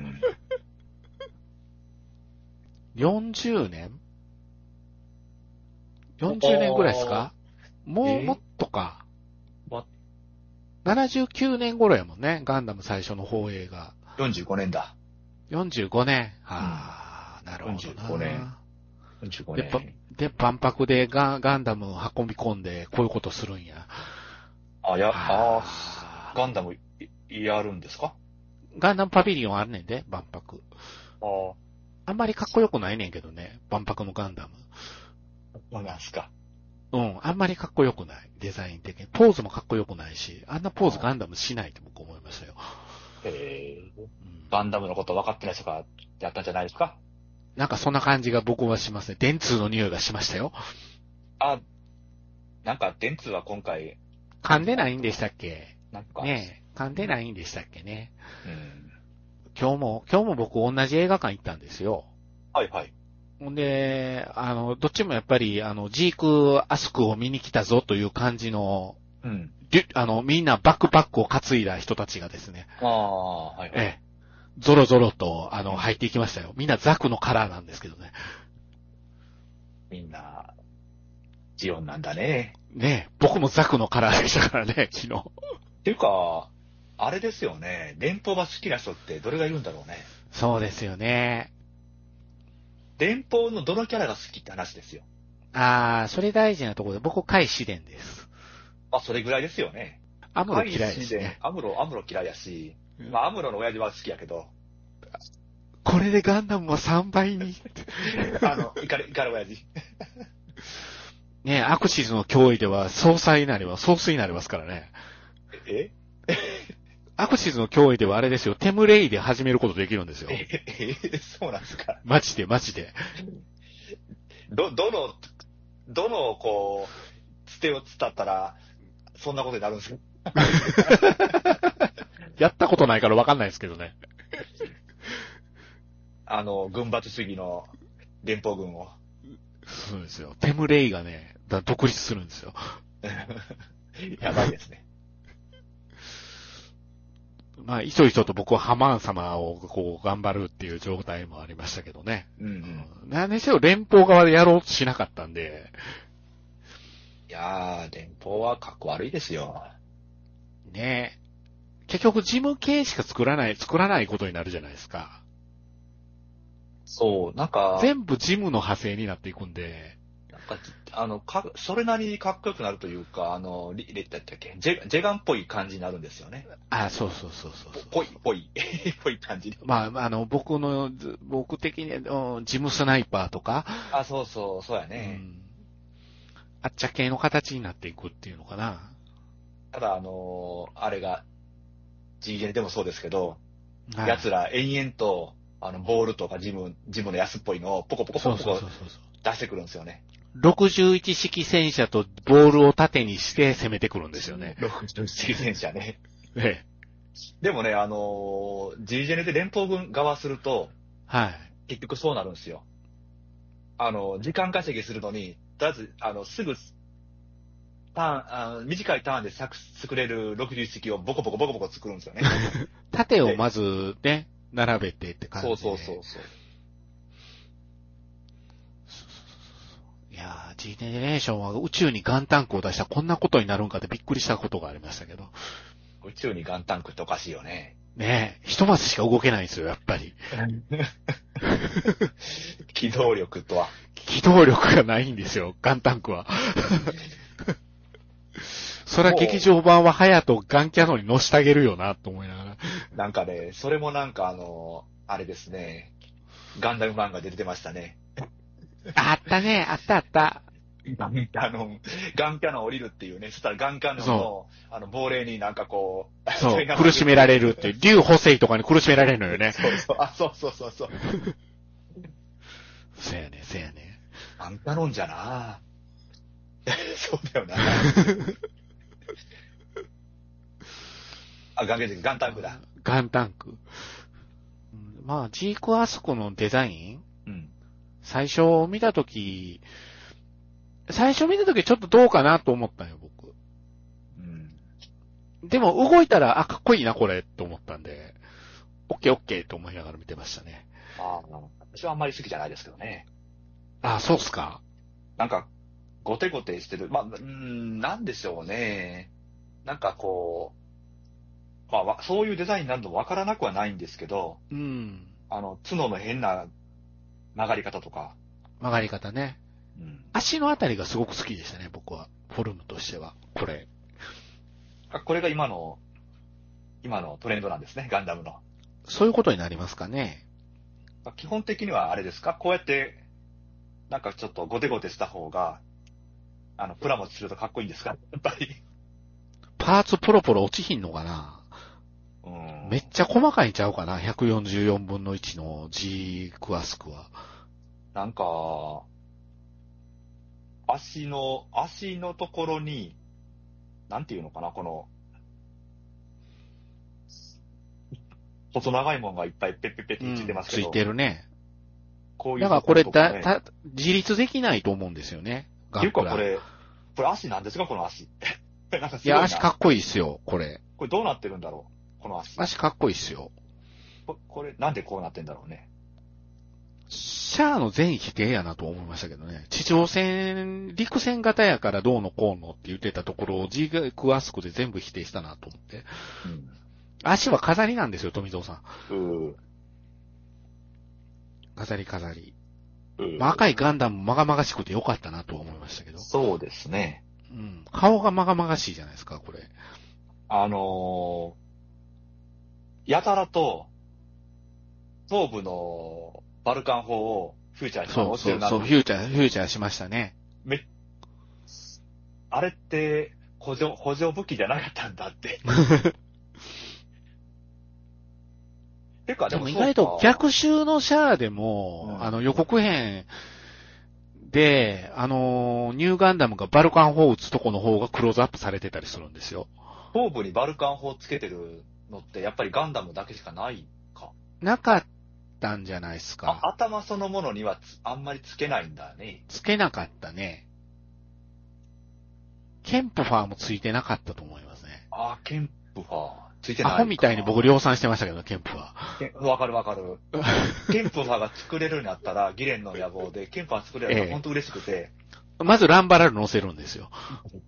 よんじゅうねん ?よんじゅう 年ぐらいですか？もうもっとか。ななじゅうきゅうねん頃やもんね、ガンダム最初の放映が。 よんじゅうごねんだ。 よんじゅうごねん。はあ、うん、なるほどな。よんじゅうごねん。よんじゅうごねん。 で、で万博でガガンダムを運び込んで、こういうことするんや。 あ、や、ああ、ガンダムやるんですか？ ガンダムパビリオンあんねんで、万博。 ああ。 あんまりかっこよくないねんけどね、万博のガンダム。 そうなんすか。 うん、あんまりかっこよくない。デザイン的に。ポーズもかっこよくないし、あんなポーズガンダムしないって僕思いましたよ。 へえ、うん。ガンダムのこと分かってない人がやったんじゃないですか？ なんかそんな感じが僕はしますね。電通の匂いがしましたよ。 あ、なんか電通は今回。 噛んでないんでしたっけ？ なんか。 ねえ、噛んでないんでしたっけね。 うん。 今日も、今日も僕同じ映画館行ったんですよ。 はいはい。 ほんで、あの、どっちもやっぱり、あの、ジークアスクを見に来たぞという感じの、 うん。 あの、みんなバックパックを担いだ人たちがですね。 ああ、はい、はい。 ええ。ゾロゾロと、あの、入っていきましたよ。みんなザクのカラーなんですけどね。 みんな、ジオンなんだね。 ねえ、僕もザクのカラーでしたからね、昨日。 っていうか、あれですよね。連邦が好きな人ってどれがいるんだろうね。 そうですよね。 連邦のどのキャラが好きって話ですよ。 ああ、それ大事なところで、僕、カイシデンです。 あ、それぐらいですよね。 アムロ嫌いですね。 アムロ、アムロ嫌いやし、まあ、アムロの親父は好きやけど。 これでガンダムはさんばいに。 あの、イカレ、イカレ親父。 ねえ、アクシズの脅威では、総裁になります、総帥になりますからね。 えアクシズの脅威ではあれですよ、テムレイで始めることできるんですよ。 え、え、そうなんですか。 マジで、マジで。 ど、どの、どの、こう、つてを伝ったら、そんなことになるんですか？ やったことないから分かんないですけどね。 あの、軍閥主義の連邦軍を。 そうですよ。テムレイがね、だ独立するんですよ。 やばいですね。 まあ、いそいそと僕はハマーン様をこう頑張るっていう状態もありましたけどね。 うんうん。 何にせよ連邦側でやろうとしなかったんで。 いやー、連邦は格好悪いですよ。 ねえ。結局事務系しか作らない、作らないことになるじゃないですか。 そう、なんか。 全部事務の派生になっていくんで。 なんか、あの、か、それなりにかっこよくなるというか、あの、リ、リだったっけジェ、ジェガンっぽい感じになるんですよね。 あ、そうそうそうそうそう。 ぽい、ぽい、ぽい感じで。 まあ、あの、僕の、僕的に、事務スナイパーとか。 あ、そうそう、そうやね。うん、 あっちゃ系の形になっていくっていうのかな。 ただ、あのー、あれが、ジージェネでもそうですけど、はい、奴ら延々と、あの、ボールとかジム、ジムの安っぽいのをポコポコポコポコ出してくるんですよね。 ろくじゅういち式戦車とボールを縦にして攻めてくるんですよね。 ろくじゅういち式戦車ね。 ええ。 でもね、あのー、ジージェネで連邦軍側すると、 はい。 結局そうなるんですよ。あの、時間稼ぎするのに、だず、あの、すぐ、ターン、あの短いターンで作れるろくじゅういち式をボコボコボコボコ作るんですよね。 縦をまずね、並べてって感じで。 そうそうそうそう。 いやー、G ジェネレーションは宇宙にガンタンクを出したらこんなことになるんかってびっくりしたことがありましたけど。 宇宙にガンタンクっておかしいよね。 ねえ、一マスしか動けないんですよ、やっぱり。 機動力とは。 機動力がないんですよ、ガンタンクは。それは劇場版はハヤとガンキャノンに乗せてあげるよな、と思いながら。 なんかね、それもなんかあの、あれですね、ガンダム漫画で出てましたね。 あったね、あったあった。 ガンキャノン、ガンキャノン降りるっていうね、そしたらガンキャノンの、あの、亡霊になんかこう、 そう、苦しめられるっていう、竜補正とかに苦しめられるのよね。 そうそう、あ、そうそうそうそう。 せやね、せやね。 ガンキャノンじゃなそうだよな。あ、ガンゲガンタンクだ。 ガンタンク。まあ、ジークアスコのデザイン、うん、 最初見たとき、最初見たときちょっとどうかなと思ったよ、僕。 うん。 でも動いたら、あ、かっこいいな、これ、と思ったんで、オッケーオッケーと思いながら見てましたね。 ああ、私はあんまり好きじゃないですけどね。 あ、そうっすか。 なんか、ゴテゴテしてる。まあ、うーん、なんでしょうね。なんかこう、まあわ、そういうデザインなんともわからなくはないんですけど、 うん。 あの、角の変な曲がり方とか。 曲がり方ね。 うん。 足のあたりがすごく好きでしたね、僕は。フォルムとしては。これ。 あこれが今の、今のトレンドなんですね、ガンダムの。 そういうことになりますかね。 基本的にはあれですか、こうやって、なんかちょっとゴテゴテした方が、あの、プラモチするとかっこいいんですかやっぱり。 パーツポロポロ落ちひんのかな。 うん。 めっちゃ細かいんちゃうかな ?ひゃくよんじゅうよんぶんのいちの G クワスクは。 なんか、足の、足のところに、なんていうのかな、この、細長いものがいっぱいペッペッペッってついてますけど。 うん、ついてるね。 こういうだからこれところとかね、 だ、た、自立できないと思うんですよね。 っていうかこれ、これ足なんですかこの足。なんかすごいな。 いや、足かっこいいっすよ、これ。 これどうなってるんだろうこの足。 足かっこいいっすよ。 ここれ、なんでこうなってんだろうね。 シャアの全否定やなと思いましたけどね。地上戦、陸戦型やからどうのこうのって言ってたところを G クワスクで全部否定したなと思って。うん、足は飾りなんですよ、富蔵さん。う飾り飾り。まあ、赤いガンダムまがまがしくてよかったなと思いましたけど。 そうですね。 うん。顔がまがまがしいじゃないですか、これ。 あのー、やたらと、頭部のバルカン砲をフューチャーにそうそうそう、フューチャー、フューチャーしましたね。め、 あれって、補助、補助武器じゃなかったんだって。てかでも意外と逆襲のシャアでも、うん、あの予告編で、あの、ニューガンダムがバルカン砲を撃つとこの方がクローズアップされてたりするんですよ。 頭部にバルカン砲つけてるのってやっぱりガンダムだけしかないか。 なかったんじゃないですか。 あ、頭そのものにはあんまりつけないんだね。 つけなかったね。ケンプファーもついてなかったと思いますね。 あ、ケンプファー。ついてない。 アホみたいに僕量産してましたけど、ケンプファー。わかるわかる。ケンプファーが作れるようになったら、ギレンの野望で、ケンプファー作れるのが本当嬉しくて、 ええ。まずランバラル乗せるんですよ。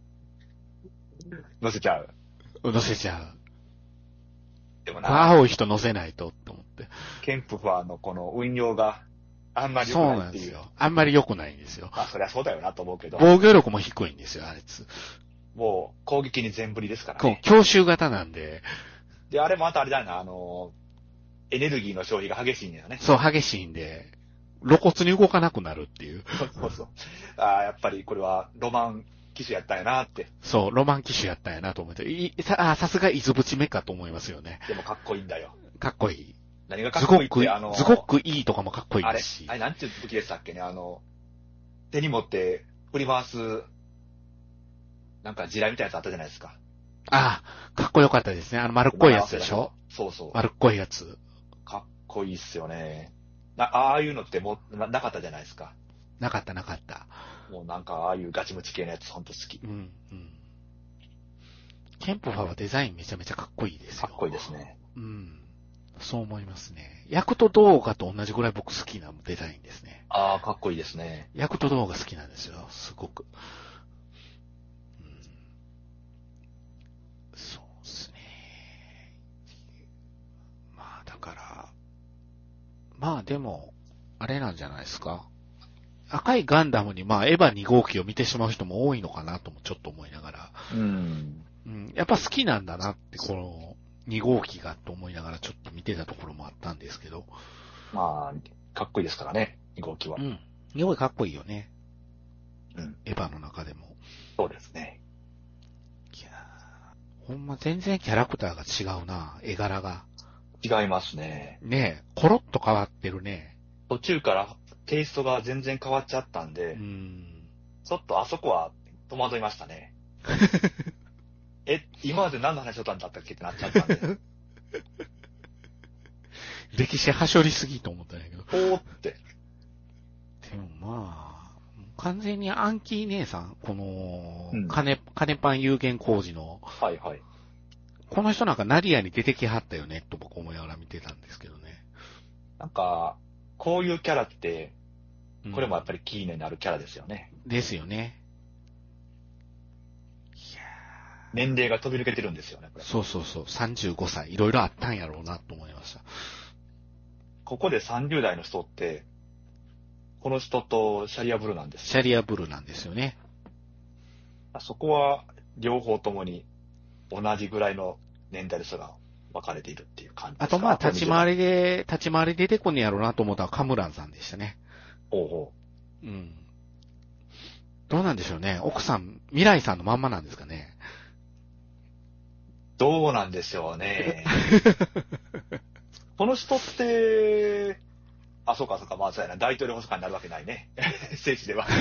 乗せちゃう。 乗せちゃう。 でもな。 青い人乗せないと、と思って。 ケンプファーのこの運用があんまり良くないっていう。そうなんですよ。 あんまり良くないんですよ。 まあ、そりゃそうだよなと思うけど。 防御力も低いんですよ、あいつ。 もう、攻撃に全振りですからね。 強襲型なんで。 で、あれもまたあれだよな、あの、エネルギーの消費が激しいんだよね。 そう、激しいんで、露骨に動かなくなるっていう。 そうそうそう。ああ、やっぱりこれはロマン機種やったんやなって。 そう、ロマン機種やったんやなと思って。いさ、さすが伊豆淵目かと思いますよね。 でもかっこいいんだよ。 かっこいい。 何がかっこいいってあの、 ズゴックいいとかもかっこいいですし。 あれ、あれなんていう武器でしたっけね、あの、手に持って振り回す、なんか地雷みたいなやつあったじゃないですか。 ああ、かっこよかったですね。あの丸っこいやつでしょ？ そうそう。 丸っこいやつ。 かっこいいっすよね。な、ああいうのってもうな、なかったじゃないですか。 なかったなかった。 もうなんかああいうガチムチ系のやつほんと好き。 うんうん。ケンプファーはデザインめちゃめちゃかっこいいですよ。 かっこいいですね。 うん。そう思いますね。ヤクト動画と同じぐらい僕好きなデザインですね。 ああ、かっこいいですね。 ヤクト動画好きなんですよ。すごく。うん、そうですね。まあだから、まあでも、あれなんじゃないですか。赤いガンダムにまあエヴァに号機を見てしまう人も多いのかなともちょっと思いながら。 うん。 うん、やっぱ好きなんだなって、このに号機がと思いながらちょっと見てたところもあったんですけど。 まあ、かっこいいですからね、に号機は。 うん。に号機かっこいいよね。 うん。 エヴァの中でも。 そうですね。 いやー、ほんま全然キャラクターが違うな、絵柄が。 違いますね。 ねえ、コロッと変わってるね。 途中からテイストが全然変わっちゃったんで、うん、ちょっとあそこは戸惑いましたね。え、今まで何の話しとったんだったっけってなっちゃったんで。 歴史はしょりすぎと思ったんやけど。 おーって。 で完全にアンキー姉さん、この、 うん、 金、金パン有限工事の、 はいはい。 この人なんかナディアに出てきはったよね、と僕思いながら見てたんですけどね。 なんか、こういうキャラって、これもやっぱりキーになるキャラですよね。 うん、ですよね。 いや年齢が飛び抜けてるんですよね、これ。 そうそうそう。さんじゅうごさい。いろいろあったんやろうなと思いました。 ここでさんじゅう代の人って、この人とシャリアブルなんです。 シャリアブルなんですよね。 そこは、両方ともに同じぐらいの年代の人が分かれているっていう感じですか。 あとまあ、立ち回りで、立ち回り出てこねやろうなと思ったのはカムランさんでしたね。 ほうほう。うん。どうなんでしょうね。奥さん、未来さんのまんまなんですかね。 どうなんでしょうね。この人って、あ、そうかそうか、まあそうやな、大統領補佐官になるわけないね。政治では。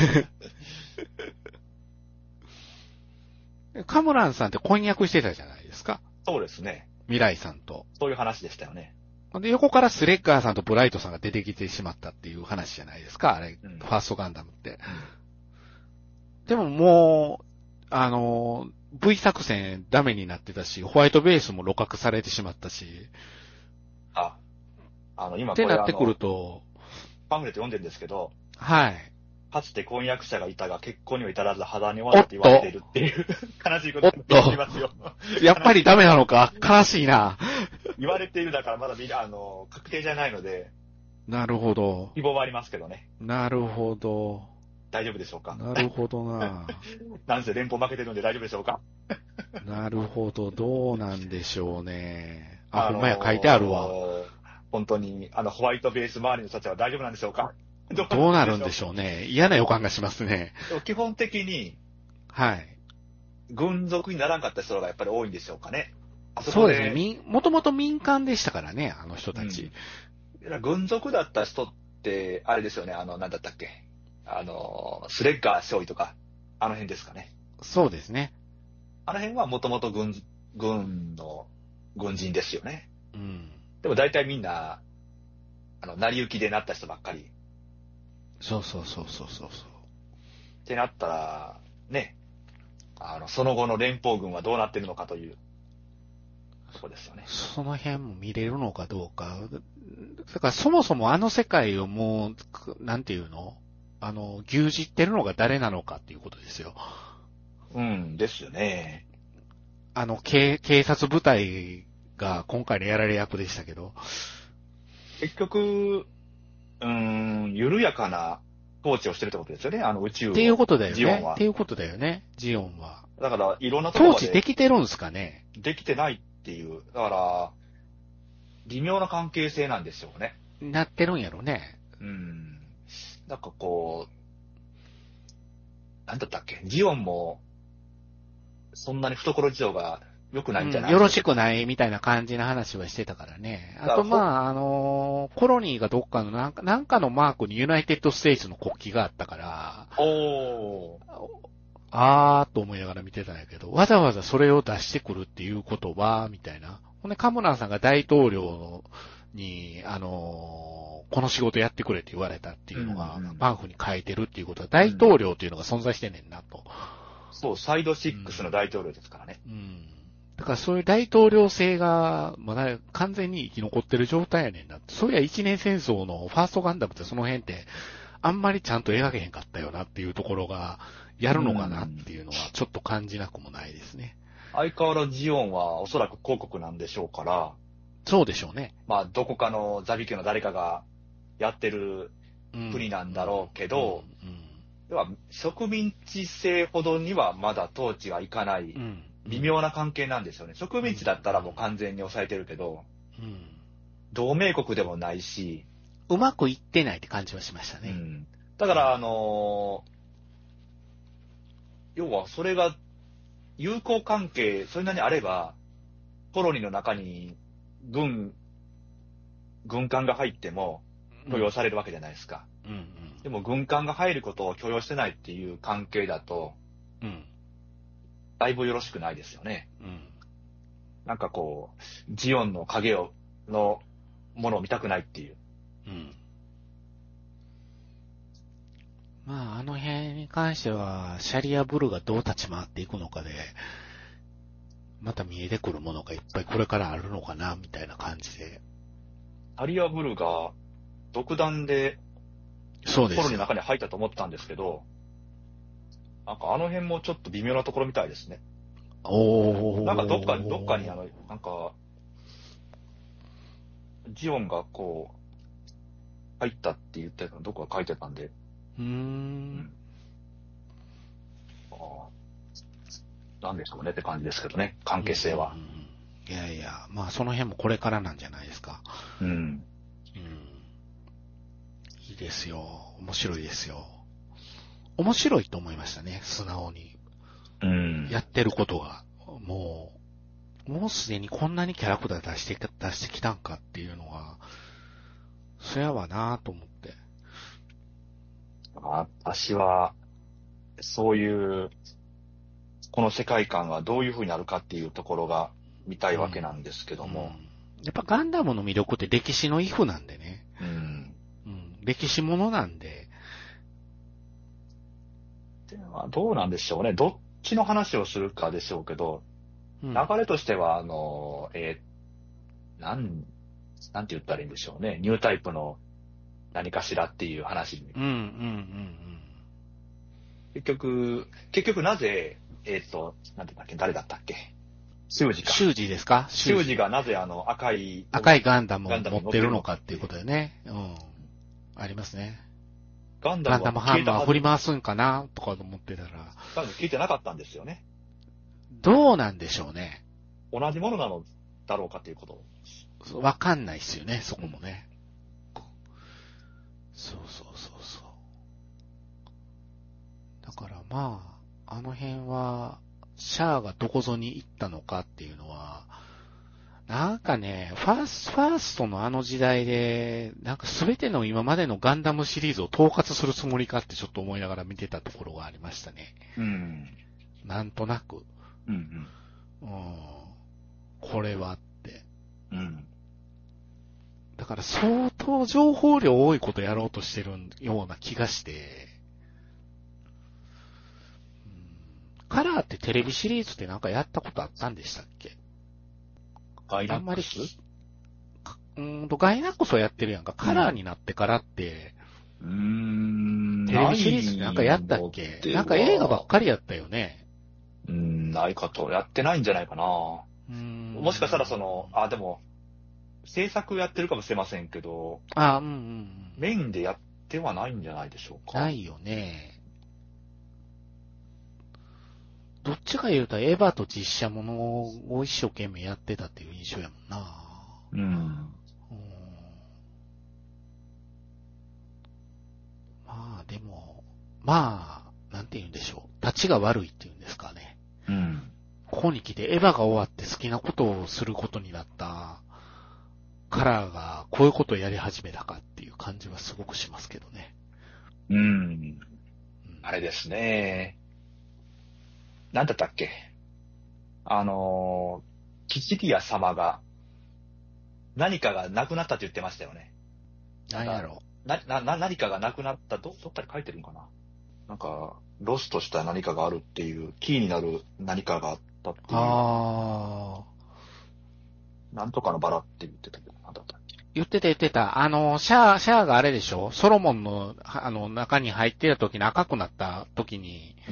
カムランさんって婚約してたじゃないですか。 そうですね。 未来さんと。 そういう話でしたよね。 で、横からスレッガーさんとブライトさんが出てきてしまったっていう話じゃないですか、あれ、うん、ファーストガンダムって。うん、でももう、あの、V 作戦ダメになってたし、ホワイトベースも露獲されてしまったし。 あ、あの、今これってなってくると、 パンフレット読んでるんですけど、 はい。 かつて婚約者がいたが結婚には至らず破談に終わったと言われているっていう悲しいことが言いますよ。 やっぱりダメなのか悲しいな。 言われているだからまだあの、確定じゃないので。 なるほど。 希望はありますけどね。 なるほど。 大丈夫でしょうか。 なるほどな。 なんせ連邦負けてるんで大丈夫でしょうか。 なるほど、どうなんでしょうね。あ、あのー、ほんまや書いてあるわ。 本当に、あの、ホワイトベース周りの人たちは大丈夫なんでしょうか。 どう, どうなるんでしょうね。嫌な予感がしますね。 でも基本的に、 はい。 軍属にならんかった人がやっぱり多いんでしょうかね。 あそこでそうですね。もともと民間でしたからね、あの人たち。 うん、軍属だった人って、あれですよね、あの、なんだったっけ。あの、スレッガー少尉とか、あの辺ですかね。 そうですね。 あの辺はもともと軍、軍の軍人ですよね。 うん。 でも大体みんな、あの、成り行きでなった人ばっかり。 そうそうそうそうそうそう。 ってなったら、ね、あの、その後の連邦軍はどうなってるのかという、とこですよね。 その辺も見れるのかどうか。だからそもそもあの世界をもう、なんていうのあの、牛耳ってるのが誰なのかっていうことですよ。 うん、ですよね。 あの、警、警察部隊が今回のやられ役でしたけど。 結局、うーん、緩やかな統治をしてるってことですよね、あの宇宙を。 っていうことだよね。 ジオンは。 っていうことだよね、ジオンは。 だから、いろんなところで。 統治できてるんですかね。 できてないっていう。だから、微妙な関係性なんですよね。 なってるんやろね。 うん。なんかこう、なんだったっけ、ジオンも、そんなに懐事情が良くないんじゃない、 うん、よろしくないみたいな感じの話はしてたからね。あとまあ、あのー、コロニーがどっかのなんか、なんかのマークにユナイテッドステイツの国旗があったから、 おー。 あーと思いながら見てたんやけど、わざわざそれを出してくるっていうことは、みたいな。ほんで、カムランさんが大統領に、あのー、この仕事やってくれって言われたっていうのが、うんうん、パンフに書いてるっていうことは、大統領っていうのが存在してんねんなと。 そう、サイドシックスの大統領ですからね。 うん。うんだからそういう大統領制が、まだ完全に生き残ってる状態やねんな。そういや一年戦争のファーストガンダムってその辺って、あんまりちゃんと描けへんかったよなっていうところが、やるのかなっていうのはちょっと感じなくもないですね。 相変わらずジオンはおそらく広告なんでしょうから。 そうでしょうね。 まあ、どこかのザビ家の誰かがやってる国なんだろうけど、うんうんうん、では植民地制ほどにはまだ統治はいかない。うん微妙な関係なんですよね。植民地だったらもう完全に抑えてるけど、うん、同盟国でもないし、 うまくいってないって感じはしましたね。 うん、だから、あのー、要はそれが友好関係、それなりにあれば、コロニーの中に軍、軍艦が入っても許容されるわけじゃないですか。うんうんうん、でも軍艦が入ることを許容してないっていう関係だと、うんだいぶよろしくないですよね。うん。なんかこう、ジオンの影を、のものを見たくないっていう。うん。 まあ、あの辺に関しては、シャリアブルがどう立ち回っていくのかで、また見えてくるものがいっぱいこれからあるのかな、みたいな感じで。 シャリアブルが独断で、 そうです。 心の中に入ったと思ってたんですけど、なんかあの辺もちょっと微妙なところみたいですね。 おー。 なんかどっかに、どっかにあの、なんか、ジオンがこう、入ったって言ってたのどこか書いてたんで。 うーん。うん、 ああ、なんでしょうねって感じですけどね、関係性は。 うん、いやいや、まあその辺もこれからなんじゃないですか。 うん。うん。 いいですよ。面白いですよ。面白いと思いましたね、素直に。 うん。 やってることが、もう、もうすでにこんなにキャラクター出して、出してきたんかっていうのが、そやわなぁと思って。 私は、そういう、この世界観がどういう風になるかっていうところが見たいわけなんですけども。 うん、やっぱガンダムの魅力って歴史のイフなんでね。 うん。 うん、歴史ものなんで。 ではどうなんでしょうね。どっちの話をするかでしょうけど、うん、流れとしては、あの、えー、なん、なんて言ったらいいんでしょうね。ニュータイプの何かしらっていう話に。 うんうんうんうん。 結局、結局なぜ、えっ、ー、と、なんて言ったっけ、誰だったっけ。修二か。 修二ですか？ 修二がなぜあの赤い、 赤いガンダムを持ってるのかっていうことだよね。うん。ありますね。 ガンダムはガンダムハンマー振り回すんかなとか思ってたら。 ガンダム聞いてなかったんですよね。 どうなんでしょうね。 同じものなのだろうかっていうこと。 わかんないっすよね、そこもね。うん、そうそうそうそう。だからまあ、あの辺は、シャアがどこぞに行ったのかっていうのは、なんかね、ファースト、ファーストのあの時代で、なんかすべての今までのガンダムシリーズを統括するつもりかってちょっと思いながら見てたところがありましたね。 うん。 なんとなく。 うんうん。 うん。これはって。 うん。 だから相当情報量多いことやろうとしてるような気がして、カラーってテレビシリーズってなんかやったことあったんでしたっけ？ ガイナックス？ うーんと、ガイナックスをやってるやんか。カラーになってからって、 うーん、 テレビシリーズってなんかやったっけ？なんか映画ばっかりやったよね。 うーん、ないかと。やってないんじゃないかな。うーん、もしかしたらその、あ、でも、制作やってるかもしれませんけど、 あ、うんうんうん。 メインでやってはないんじゃないでしょうか。 ないよね。どっちか言うとエヴァと実写ものを一生懸命やってたっていう印象やもんな。 うん。うん、 まあでも、まあ、なんて言うんでしょう。立ちが悪いっていうんですかね。 うん。 ここに来てエヴァが終わって好きなことをすることになったカラーがこういうことをやり始めたかっていう感じはすごくしますけどね。 うん。うん、あれですね。なんだったっけ？あのー、キチリア様が、何かがなくなったって言ってましたよね。 なんやろう。な、な、な、何かがなくなった、ど、どっかに書いてるんかな？なんか、ロストした何かがあるっていう、キーになる何かがあったっていう。 ああ。 なんとかのバラって言ってたけど、なんだったっけ？ 言ってた言ってた。あの、シャア、シャアがあれでしょ？ソロモンの、あの、中に入ってた時に赤くなった時に、うん、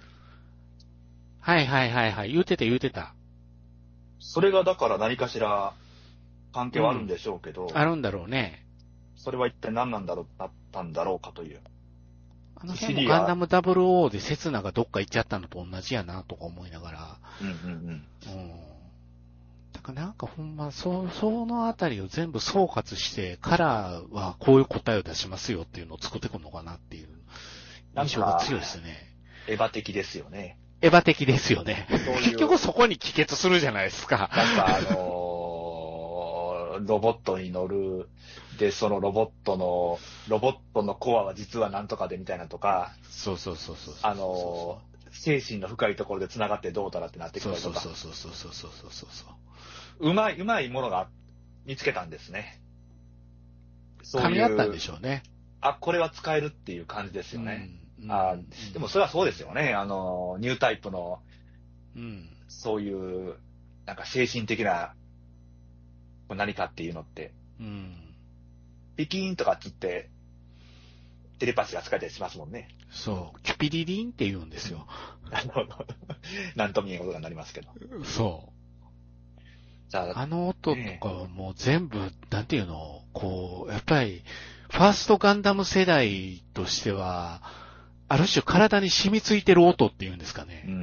はいはいはいはい。言うてた言うてた。 それがだから何かしら関係はあるんでしょうけど。 うん、あるんだろうね。 それは一体何なんだろう、だったんだろうかという。 あの辺もガンダムダブルオーでセツナがどっか行っちゃったのと同じやなとか思いながら。 うんうんうん。うん。 だからなんかほんま、そ、そのあたりを全部総括して、カラーはこういう答えを出しますよっていうのを作ってくるのかなっていう印象が強いですね。 エヴァ的ですよね。 エヴァ的ですよね。そういう結局そこに帰結するじゃないですか。 なんかあのー、ロボットに乗る、で、そのロボットの、ロボットのコアは実はなんとかでみたいなとか、 そうそうそうそう。 あのー、精神の深いところで繋がってどうだらってなってくるとか。 そうそうそうそうそうそうそうそう。 うまい、うまいものが見つけたんですね。 そういう。噛み合ったんでしょうね。 あ、これは使えるっていう感じですよね。 うん、 あでもそれはそうですよね。あの、ニュータイプの、 うん、 そういう、なんか精神的な何かっていうのって、 うん、 ピキーンとかっつって、テレパシーが使えたりしますもんね。 そう、キュピリリンって言うんですよ。 あの、なんとも言えんことになりますけど。 そう。 じゃあ、 あの音とかはもう全部、なんていうの、こう、やっぱり、ファーストガンダム世代としては、ある種体に染みついてる音っていうんですかね。 うん、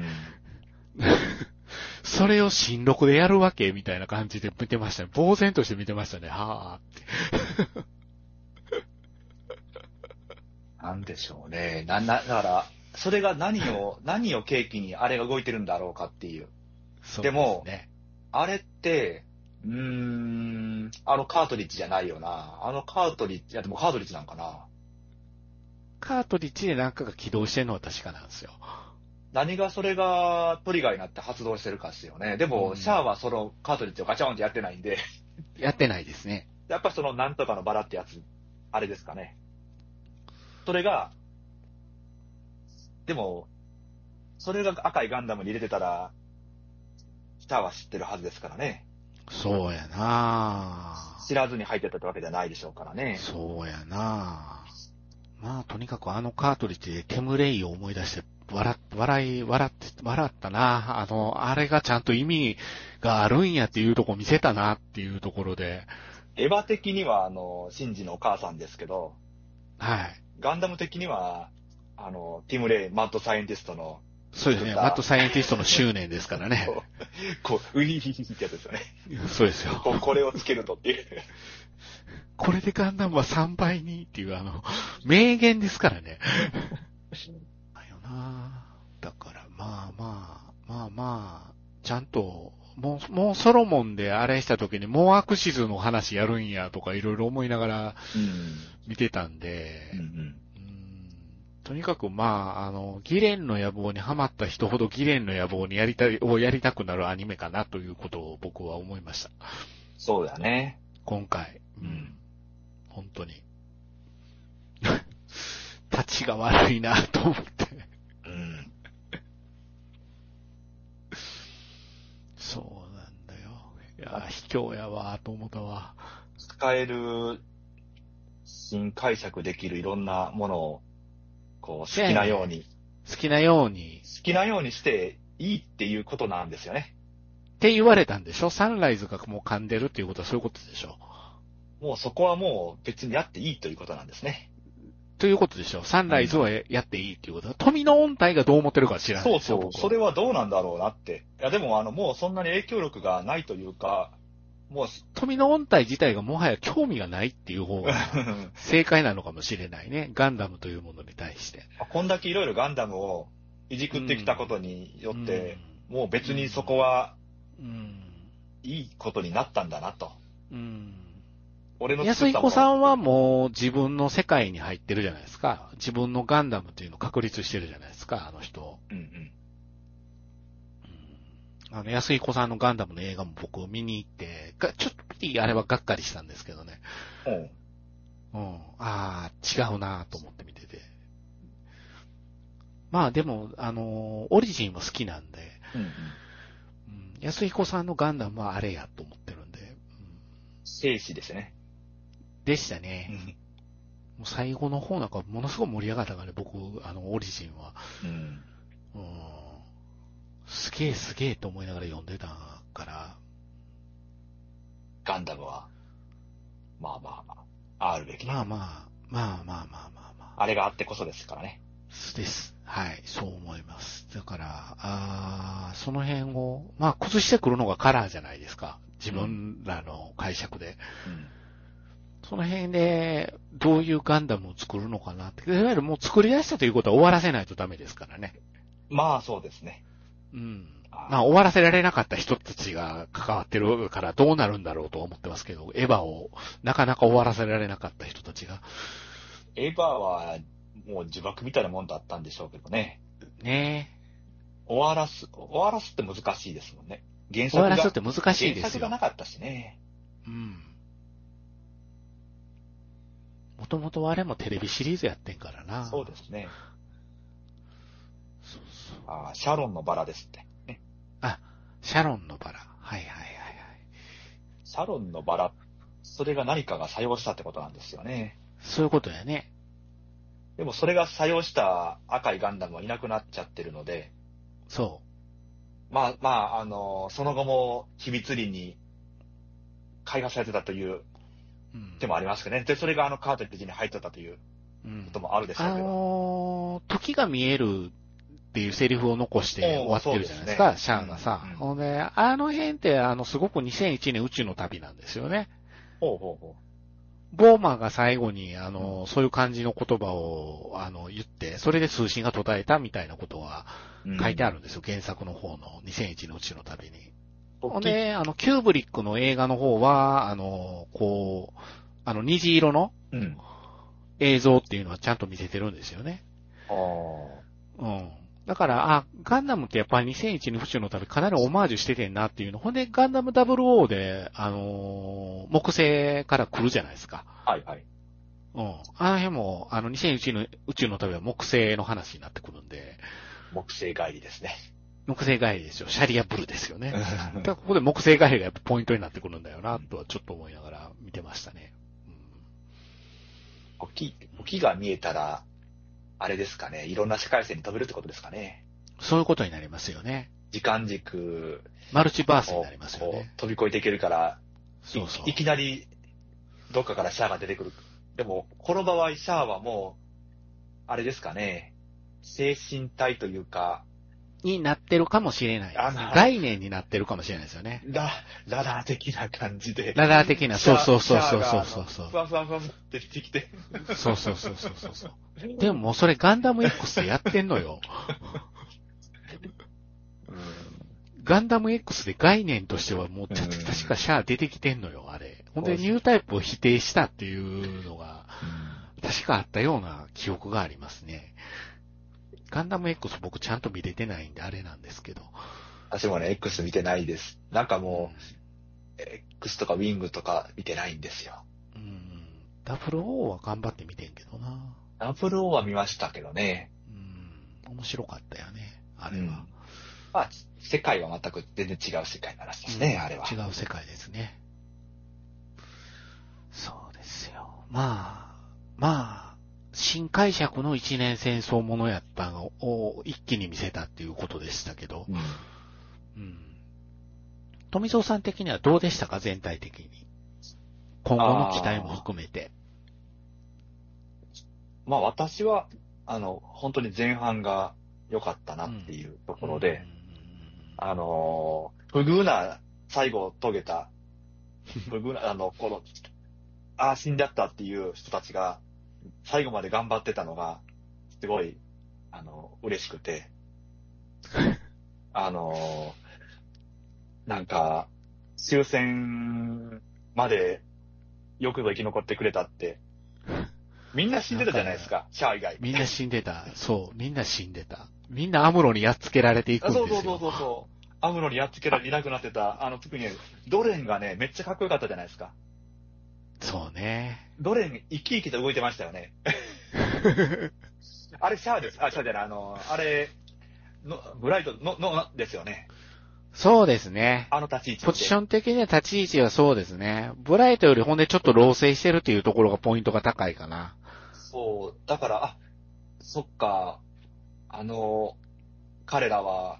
それを新録でやるわけみたいな感じで見てましたね。呆然として見てましたね。はぁって。 なんでしょうね。な、な、だから、それが何を、何を契機にあれが動いてるんだろうかっていう。 そうでも、 ですね。 あれって、うーん、あのカートリッジじゃないよな。あのカートリッジ、いやでもカートリッジなんかな。 カートリッジでなんかが起動してるのは確かなんですよ。 何がそれがトリガーになって発動してるかですよね。でも、 うんシャアはそのカートリッジをガチャンってやってないんで、 やってないですね。 やっぱそのなんとかのバラってやつ、あれですかね。それが、でも、それが赤いガンダムに入れてたら、シャアは知ってるはずですからね。 そうやな知らずに入ってたってわけじゃないでしょうからね。 そうやなまあ、とにかくあのカートリッジでテムレイを思い出して、笑、笑い、笑って、笑ったなあの、あれがちゃんと意味があるんやっていうとこ見せたなっていうところで。 エヴァ的には、あの、シンジのお母さんですけど、 はい。 ガンダム的には、あの、ティム・レイ、マッドサイエンティストの、 そうですね。マッドサイエンティストの執念ですからね。 こう、ウィーヒヒヒってやつですよね。 そうですよ。 ここれをつけるとっていう。 これでガンダムはさんばいにっていうあの、名言ですからね。だよなだからまあまあ、まあまあ、ちゃんと、もう、もうソロモンであれした時にもうアクシズの話やるんやとかいろいろ思いながら見てたんで、 うんうんうんうんとにかくまあ、あの、ギレンの野望にハマった人ほどギレンの野望にやりたい、をやりたくなるアニメかなということを僕は思いました。 そうだね。 今回。 うん。 本当に。立ちが悪いなと思って。 うん。 そうなんだよ。いや、卑怯やわと思ったわ。 使える、新解釈できるいろんなものを、こう、好きなように。 好きなように。 好きなようにしていいっていうことなんですよね。 って言われたんでしょ？サンライズがもう噛んでるっていうことはそういうことでしょ？ もうそこはもう別にやっていいということなんですね。 ということでしょ？サンライズはやっていいっていうことは、富の音体がどう思ってるか知らないですよ。 そうそう。それはどうなんだろうなって。いやでもあの、もうそんなに影響力がないというか、もう、 富の音体自体がもはや興味がないっていう方が正解なのかもしれないね。ガンダムというものに対して。 こんだけいろいろガンダムをいじくってきたことによって、うん、もう別にそこは、いいことになったんだなと。 うん。 俺の安彦さんはもう自分の世界に入ってるじゃないですか。自分のガンダムっていうのを確立してるじゃないですか、あの人。 うんうんあの、安彦さんのガンダムの映画も僕見に行って、ちょっとあれはがっかりしたんですけどね。 うん。 うん。ああ、違うなと思って見てて。まあでも、あのー、オリジンは好きなんで、 うんうんうん、安彦さんのガンダムはあれやと思ってるんで。うん、 静止ですね。 でしたね。うん、もう最後の方なんかものすごく盛り上がったからね、僕、あの、オリジンは。 うん。 うんすげえすげえと思いながら読んでたから。 ガンダムは、まあまあ、あるべき。 まあまあ、まあまあまあまあまあ。 あれがあってこそですからね。 です。はい、そう思います。だから、あその辺を、まあ崩してくるのがカラーじゃないですか。自分らの解釈で。うん、その辺で、どういうガンダムを作るのかなって。いわゆるもう作り出したということは終わらせないとダメですからね。 まあそうですね。 うん。まあ終わらせられなかった人たちが関わってるからどうなるんだろうと思ってますけど、エヴァをなかなか終わらせられなかった人たちが。 エヴァはもう呪縛みたいなもんだったんでしょうけどね。 ねえ。 終わらす、終わらすって難しいですもんね。 原作が。終わらすって難しいですよ。 原作がなかったしね。 うん。もうもともとあれもテレビシリーズやってんからな。 そうですね。 そうそう。 ああ、シャロンのバラですって。ね、 あ、シャロンのバラ。はいはいはいはい。 シャロンのバラ、それが何かが作用したってことなんですよね。 そういうことやね。 でもそれが作用した赤いガンダムはいなくなっちゃってるので、 そまあまあ、あの、その後も秘密裏に開発されてたというう。うん。 手もありますけどね。で、それがあのカートリッジに入っとったということもあるでしょうあけど。 のー、時が見えるっていうセリフを残して終わってるじゃないですか、 おーそうですねシャアがさ。 うんうんほんで、あの辺って、あの、すごくにせんいちねん宇宙の旅なんですよね。 ほうほうほボーマンが最後に、あの、そういう感じの言葉を、あの、言って、それで通信が途絶えたみたいなことはう。 書いてある。 るんですよ、原作の方のにせんいちの宇宙の旅に。 うんほんで、あの、キューブリックの映画の方は、あの、こう、あの、虹色のうん。 映像っていうのはちゃんと見せてるんですよね。 ああ。 うん。だから、あ、ガンダムってやっぱりにせんいちの宇宙の旅かなりオマージュしててんなっていうの。ほんで、ガンダムダブルオーで、あのー木星から来るじゃないですか。 はいはい。 うん。あの辺も、あの、にせんいちの宇宙の旅は木星の話になってくるんで、 木星帰りですね。 木星帰りですよ。シャリアブルですよね。だからここで木星帰りがやっぱポイントになってくるんだよな、とはちょっと思いながら見てましたね。 時、時が見えたら、あれですかね。いろんな世界線に飛べるってことですかね。 そういうことになりますよね。 時間軸マルチバースにをなりますよこうね。 飛び越えていけるから、 そうそう。 い、いきなりどっかからシャアが出てくる。でも、この場合シャアはもう、あれですかね。精神体というか、 になってるかもしれないです。 あの概念になってるかもしれないですよね。 ラ、ラダー的な感じで。 ラダー的な、そうそうそうそうシャアそうそうがあのふわふわふわって出てきて。 そうそうそうそうそうそう。でももうそれガンダム X でやってんのよ。ガンダム X で概念としてはもうちゃ確かシャア出てきてんのよ、あれ。ほんでニュータイプを否定したっていうのが、確かあったような記憶がありますね。ガンダム X 僕ちゃんと見れてないんであれなんですけど。 私もね、X 見てないです。なんかもう、X とかウィングとか見てないんですよ。 うん。ダブルオーは頑張って見てんけどな。 ダブルオーは見ましたけどね。 うん。面白かったよね、あれは。 うん、まあ、世界は全く全然違う世界の話ですね、 うん、 あれは。 違う世界ですね。そうですよ。まあ、まあ、新解釈の一年戦争ものやったのを一気に見せたっていうことでしたけど、 うんうん、富蔵さん的にはどうでしたか、全体的に。今後の期待も含めて。 まあ私は、あの、本当に前半が良かったなっていうところで、うん、あの、不遇な最後を遂げた、不遇な、あの、この、ああ、死んじゃったっていう人たちが、最後まで頑張ってたのが、すごい、あの、嬉しくて、あの、なんか、終戦までよくぞ生き残ってくれたって、みんな死んでたじゃないですか、シャア以外。 みんな死んでた。そう、みんな死んでた。みんなアムロにやっつけられていくんですよ。 そうそうそうそう。アムロにやっつけられていなくなってた、あの、特にね、ドレンがね、めっちゃかっこよかったじゃないですか。 そうね。 ドレン、生き生きと動いてましたよね。あれ、シャアです。あ、シャアじゃない、あの、あれ、のブライトの、の、ですよね。 そうですね。 あの立ち位置。 ポジション的には立ち位置はそうですね。ブライトよりほんでちょっと老成してるっていうところがポイントが高いかな。 そう。だから、あ、そっか、あの、彼らは、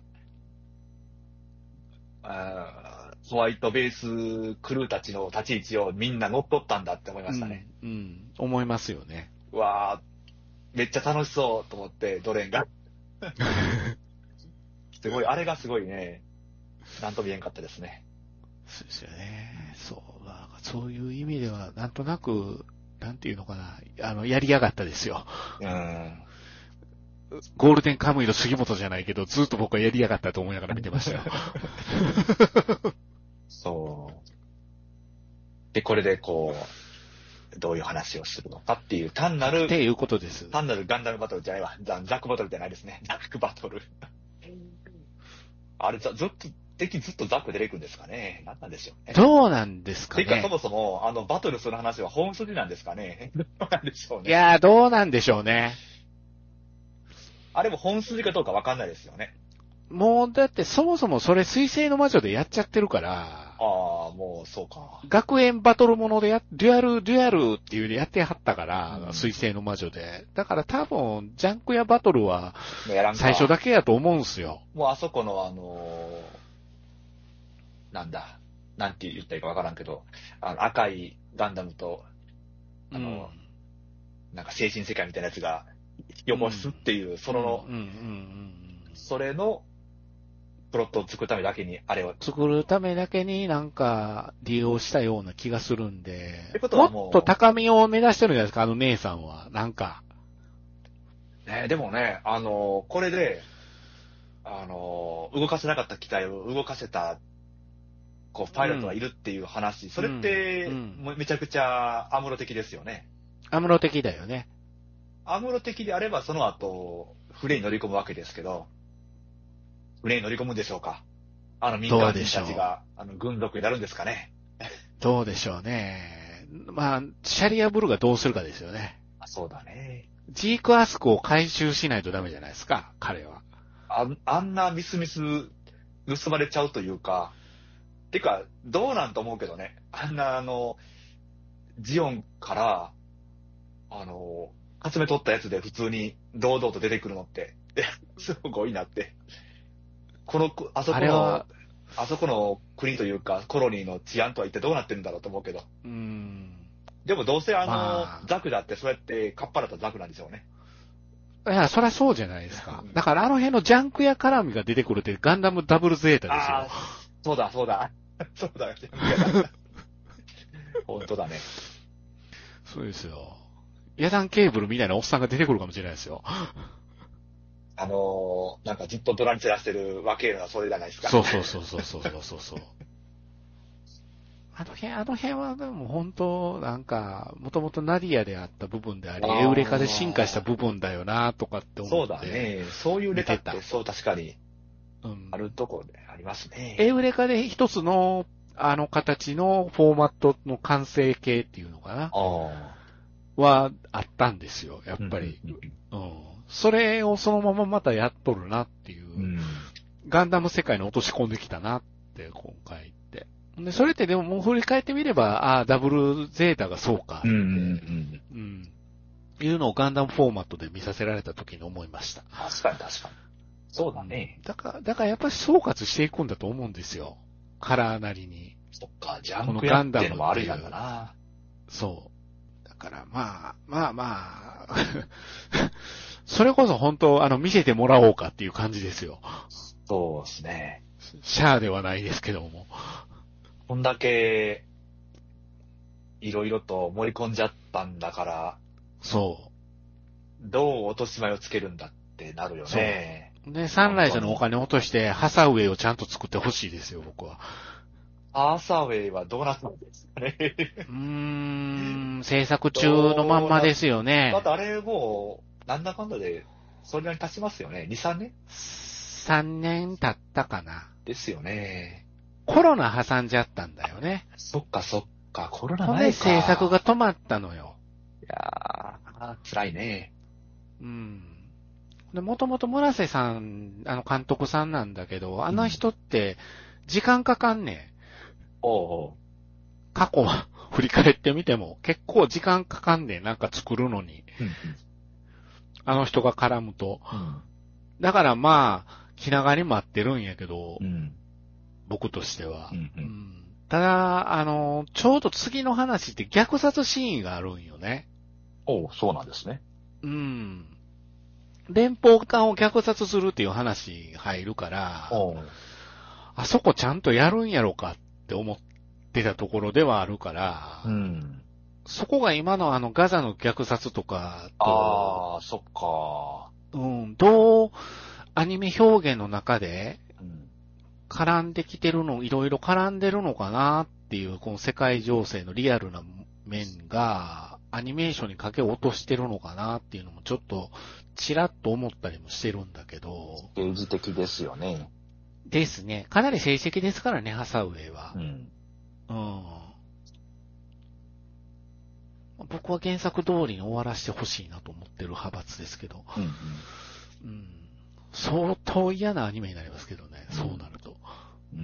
あホワイトベースクルーたちの立ち位置をみんな乗っ取ったんだって思いましたね。 うん、うん、思いますよね。 うわー、めっちゃ楽しそうと思って、ドレンが。すごい、あれがすごいね、なんとも言えんかったですね。 そうですよね。そう、なんかそういう意味では、なんとなく、なんていうのかな、あの、やりやがったですよ。 うん。 ゴールデンカムイの杉本じゃないけど、ずっと僕はやりやがったと思いながら見てましたよ。 そう。で、これでこう、どういう話をするのかっていう、単なる、 っていうことです。 単なるガンダムバトルじゃないわ。ザザックバトルじゃないですね。ザックバトル。あれ、ずっと、 敵ずっとザク出てくるんですかね。何なんでしょうね。 どうなんですかね。 てか、そもそも、あの、バトルする話は本筋なんですかね。どうなんでしょうね。 いやー、どうなんでしょうね。 あれも本筋かどうかわかんないですよね。 もう、だってそもそもそれ水星の魔女でやっちゃってるから、 ああ、もう、そうか。 学園バトルものでや、デュアル、デュアルっていうのやってはったから、 うん水星の魔女で。だから多分、ジャンクやバトルは、 もうやらんか最初だけやと思うんすよ。 もうあそこのあのーなんだ、なんて言ったらいいかわからんけど、あの赤いガンダムと、あの、 うんなんか精神世界みたいなやつが汚すっていう、その、 うんうんうんうんそれのプロットを作るためだけにあれを。 作るためだけになんか利用したような気がするんでってことはもうもっと高みを目指してるんじゃないですか、あの姉さんは。なんか。 ね、でもね、あのーこれで、あのー動かせなかった機体を動かせた、こう、パイロットがいるっていう話、それって、 うんうんもうめちゃくちゃアムロ的ですよね。 アムロ的だよね。 アムロ的であれば、その後、船に乗り込むわけですけど、船に乗り込むんでしょうか。あの民間人たちが、あの、軍属になるんですかね。 どうでしょうね。まあ、シャリアブルがどうするかですよね。 あ、そうだね。 ジークアスクを回収しないとダメじゃないですか、彼は。 ああんなミスミス盗まれちゃうというか、てか、どうなんと思うけどね。あんな、あの、ジオンから、あの、集め取ったやつで普通に堂々と出てくるのって、すごいなって。この、あそこのあれは、 あそこの国というか、コロニーの治安とは一体どうなってるんだろうと思うけど。 うーん。 でもどうせあの、 まあザクだってそうやってかっぱらったザクなんでしょうね。 いや、そりゃそうじゃないですか。だからあの辺のジャンクや絡みが出てくるってガンダムダブルゼータですよ。 ああ、そうだ、そうだ。そうだ、本当だね。 そうですよ。野団ケーブルみたいなおっさんが出てくるかもしれないですよ。 あのー、なんかずっとドラに照らしてるわけのはそれじゃないですか。 そうそうそうそうそうそうそう。あの辺、あの辺はでも本当、なんか、もともとナディアであった部分であり、 あーエウレカで進化した部分だよな、とかって思って。 そうだね。そういうレカって、 見てたそう確かに、 うんあるところでありますね。 エウレカで一つの、あの形のフォーマットの完成形っていうのかなああ。 はあったんですよ、やっぱり。 うんうん。それをそのまままたやっとるなっていう。 うんうん。 ガンダム世界に落とし込んできたなって、今回って。で、それってでももう振り返ってみれば、ああ、ダブルゼータがそうかって、 うんうんうん。 うん。いうのをガンダムフォーマットで見させられた時に思いました。 確かに確かに。そうだね。 だから、だからやっぱり総括していくんだと思うんですよ。カラーなりに。 そっか、ジャンプやっていうのもあるんだな。 そう。だからまあ、まあまあ、それこそ本当、あの、見せてもらおうかっていう感じですよ。 そうですね。 シャアではないですけども。 こんだけ、いろいろと盛り込んじゃったんだから、 そどう落とし前をつけるんだってなるよね。 う。で、サンライズのお金を落として、ハサウェイをちゃんと作ってほしいですよ、僕は。 アーサーウェイはどうなったんですかね。 うーん、制作中のまんまですよねだっ。てあれもう、なんだかんだで、それなりに経ちますよね。に、さんねんさんねん経ったかな。 ですよね。 コロナ挟んじゃったんだよね。 そっかそっか、コロナほんで前か。 制作が止まったのよ。 いやー、辛いね。 うん。で、もともと村瀬さん、あの監督さんなんだけど、あの人って時間かかんねん。 おうおう。 過去は振り返ってみても結構時間かかんねん。なんか作るのに。 うんあの人が絡むと。 うんだからまあ、気長に待ってるんやけど、 うん僕としては。 うんうんうんただ、あの、ちょうど次の話って虐殺シーンがあるんよね。 おう、そうなんですね。 うん。連邦艦を虐殺するっていう話入るから、 おう。 あそこちゃんとやるんやろかって思ってたところではあるから、 うん。 そこが今のあのガザの虐殺とかと、 あー、そっか。 うん、どうアニメ表現の中でうん絡んできてるの、いろいろ絡んでるのかなっていう、この世界情勢のリアルな面が、アニメーションにかけ落としてるのかなっていうのもちょっと、ちらっと思ったりもしてるんだけど。 政治的ですよね。 ですね。かなり成績ですからね、ハサウェイは。うん。うん。僕は原作通りに終わらせてほしいなと思ってる派閥ですけど。うん、うんうん。相当嫌なアニメになりますけどね、そうなると。うん。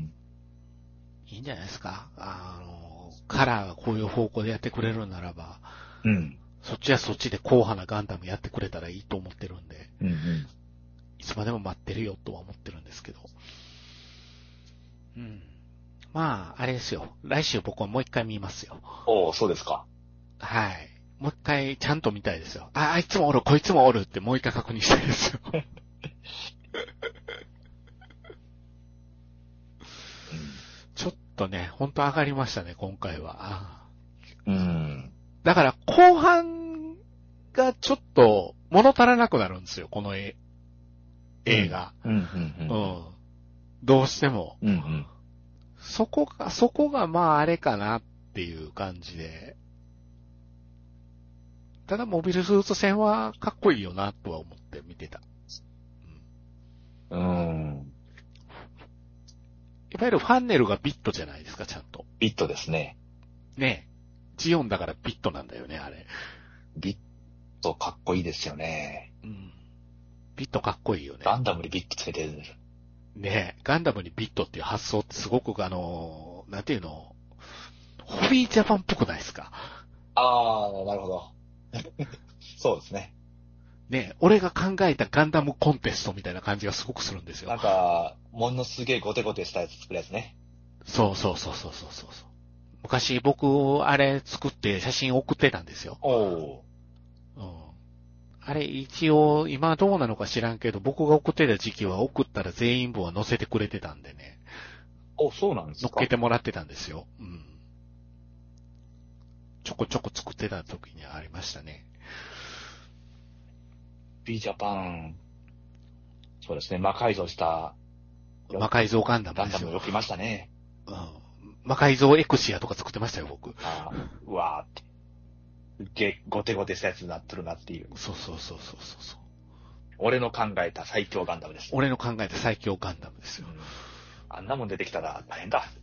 いいんじゃないですか。あの、カラーがこういう方向でやってくれるならば、うん。そっちはそっちで硬派なガンダムやってくれたらいいと思ってるんで、うんうん。いつまでも待ってるよとは思ってるんですけど。うん。まあ、あれですよ。来週僕はもう一回見ますよ。 おー、そうですか。 はい。もう一回ちゃんと見たいですよ。あ、あいつもおる、こいつもおるってもう一回確認したいですよ。ちょっとね、ほんと上がりましたね、今回は。うん。だから後半がちょっと物足らなくなるんですよ、この映画。うんうんうんうん、どうしても、うんうん。そこが、そこがまああれかなっていう感じで。ただモビルスーツ戦はかっこいいよなとは思って見てた。うん。うんいわゆるファンネルがビットじゃないですか、ちゃんと。 ビットですね。 ねえ。ジオンだからビットなんだよね、あれ。 ビットかっこいいですよね。うん。 ビットかっこいいよね。 ガンダムにビットつけてる。 ねえ。ガンダムにビットっていう発想ってすごくあの、なんていうの、ホビージャパンっぽくないですか？ あー、なるほど。そうですね。 ねえ、俺が考えたガンダムコンテストみたいな感じがすごくするんですよ。 なんか、ものすげえゴテゴテしたやつ作るやつね。 そうそうそうそうそうそう。昔僕、あれ作って写真送ってたんですよ。おー。うん。あれ一応、今どうなのか知らんけど、僕が送ってた時期は送ったら全員分は載せてくれてたんでね。 お、そうなんですか？ 載っけてもらってたんですよ。うん。ちょこちょこ作ってた時にありましたね。 B ジャパン、そうですね、魔改造した、 魔改造ガンダムですよ。 ガンダムよくいましたね。 うん。魔改造エクシアとか作ってましたよ、僕。 ああ、うわーって。げ、ゴテゴテしたやつになってるなっていう。 そうそうそうそうそう。 俺の考えた最強ガンダムです。 俺の考えた最強ガンダムですよ。うん、 あんなもん出てきたら大変だ。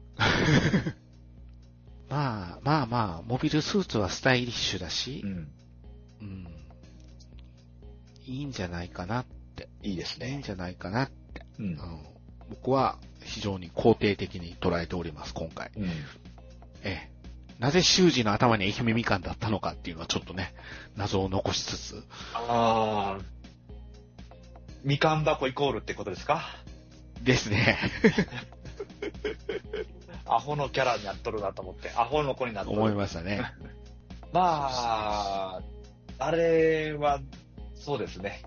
まあまあまあ、モビルスーツはスタイリッシュだし、うん。うん。いいんじゃないかなって。 いいですね。 いいんじゃないかなって。うん。うん、僕は非常に肯定的に捉えております、今回。うん。ええ。なぜ修二の頭に愛媛みかんだったのかっていうのはちょっとね、謎を残しつつ。 ああ。みかん箱イコールってことですか？ ですね。 アホのキャラになっとるなと思って、アホの子になっとる。 思いましたね。 まあ、あれは、そうですね。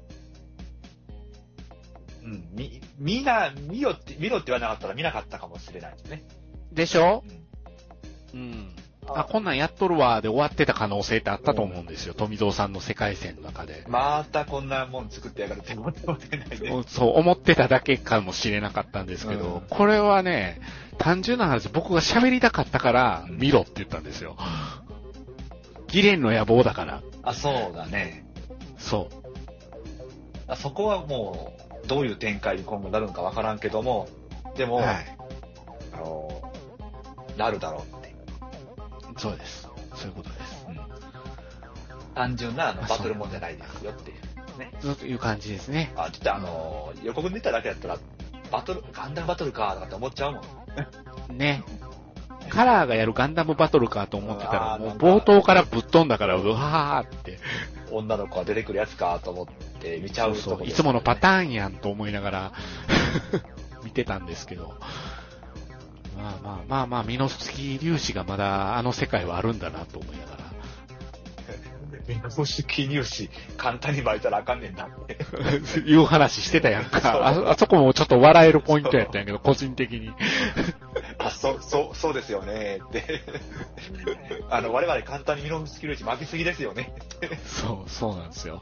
うん、み、みな、見よって、見ろって言わなかったら見なかったかもしれないですね。 でしょ？うん。うん。あ、こんなんやっとるわで終わってた可能性ってあったと思うんですよ。うん、富蔵さんの世界線の中で。 またこんなもん作ってやがるって思ってないね。 そう、思ってただけかもしれなかったんですけど、うん、これはね、単純な話、僕が喋りたかったから見ろって言ったんですよ。ギレンの野望だから。 あ、そうだね。 そう。 あそこはもう、どういう展開に今後なるのかわからんけども、でも、はい、あの、なるだろうっていう。 そうです。そういうことです。うん、 単純なあのバトルもんじゃないですよっていうね。 そういう感じですね。 あ、ちょっとあの、予告見ただけだったら、バトル、ガンダムバトルかとかって思っちゃうもん。ね。カラーがやるガンダムバトルかと思ってたら、もう冒頭からぶっ飛んだから、うわーって。 女の子が出てくるやつかと思って見ちゃうとこ、ね、 そうそう。いつものパターンやんと思いながら見てたんですけど。まあまあまあまあ、ミノフスキー粒子がまだあの世界はあるんだなと思いながら。 ミノフスキー粒子簡単に巻いたらあかんねんなっていう話してたやんか。あ, あそこもちょっと笑えるポイントやったんやけど、個人的に。 あ、そう、そう、そうですよねって。あの、我々簡単にミノフスキー粒子巻きすぎですよね。 そう、そうなんですよ。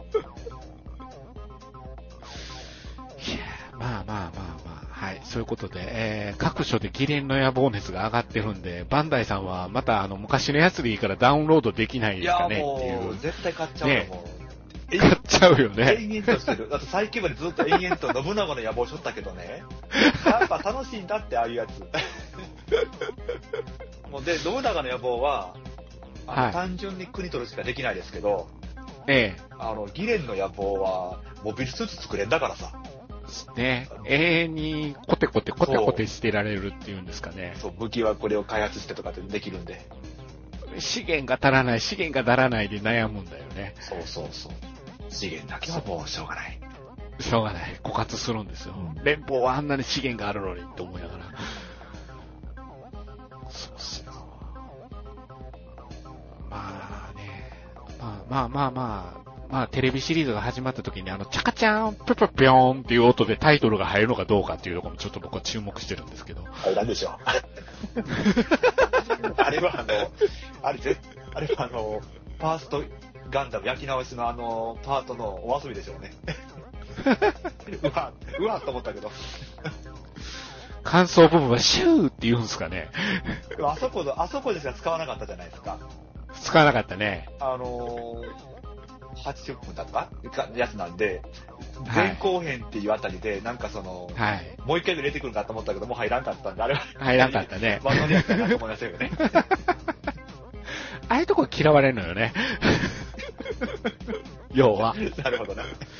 いやまあまあまあまあ、はい、そういうことで、えー、各所でギレンの野望熱が上がってるんで、バンダイさんはまたあの昔のやつでいいからダウンロードできないですかねっていう。 いやもう絶対買っちゃうと思う。ね、 買っちゃうよね。 延々としてる。だって最近までずっと延々と信長の野望しょったけどね。やっぱ楽しいんだってああいうやつ。もうで、信長の野望は、あの、はい、単純に国取るしかできないですけど、 ええ。 あの、ギレンの野望は、モビルスーツ作れんだからさ。 ね、永遠にコテコテコテコテしてられるっていうんですかね。 そう、武器はこれを開発してとかってできるんで。 資源が足らない、資源が足らないで悩むんだよね。 そうそうそう。資源だけはもうしょうがない。 しょうがない。枯渇するんですよ。うん、連邦はあんなに資源があるのにって思いながら。そうっすよ。まあね。まあまあまあまあ。まあ、テレビシリーズが始まった時に、あの、チャカチャン、ププピョーンっていう音でタイトルが入るのかどうかっていうところもちょっと僕は注目してるんですけど。 入らんでしょ。あれはあの、あれぜ、あれはあの、ファーストガンダム焼き直しのあの、パートのお遊びでしょうね。うわ、うわと思ったけど。 感想部分はシューって言うんですかね。 あそこの、あそこでしか使わなかったじゃないですか。 使わなかったね。 あのー、はちじゅっぷんだったやつなんで、前後編っていうあたりで、なんかその、はい、もう一回入れてくるかと思ったけど、もう入らんかったんで、あれは。 入らんかったね。 まあ、乗りやったなと思いましたよね。 ああいうとこ嫌われるのよね。要は。 なるほどな。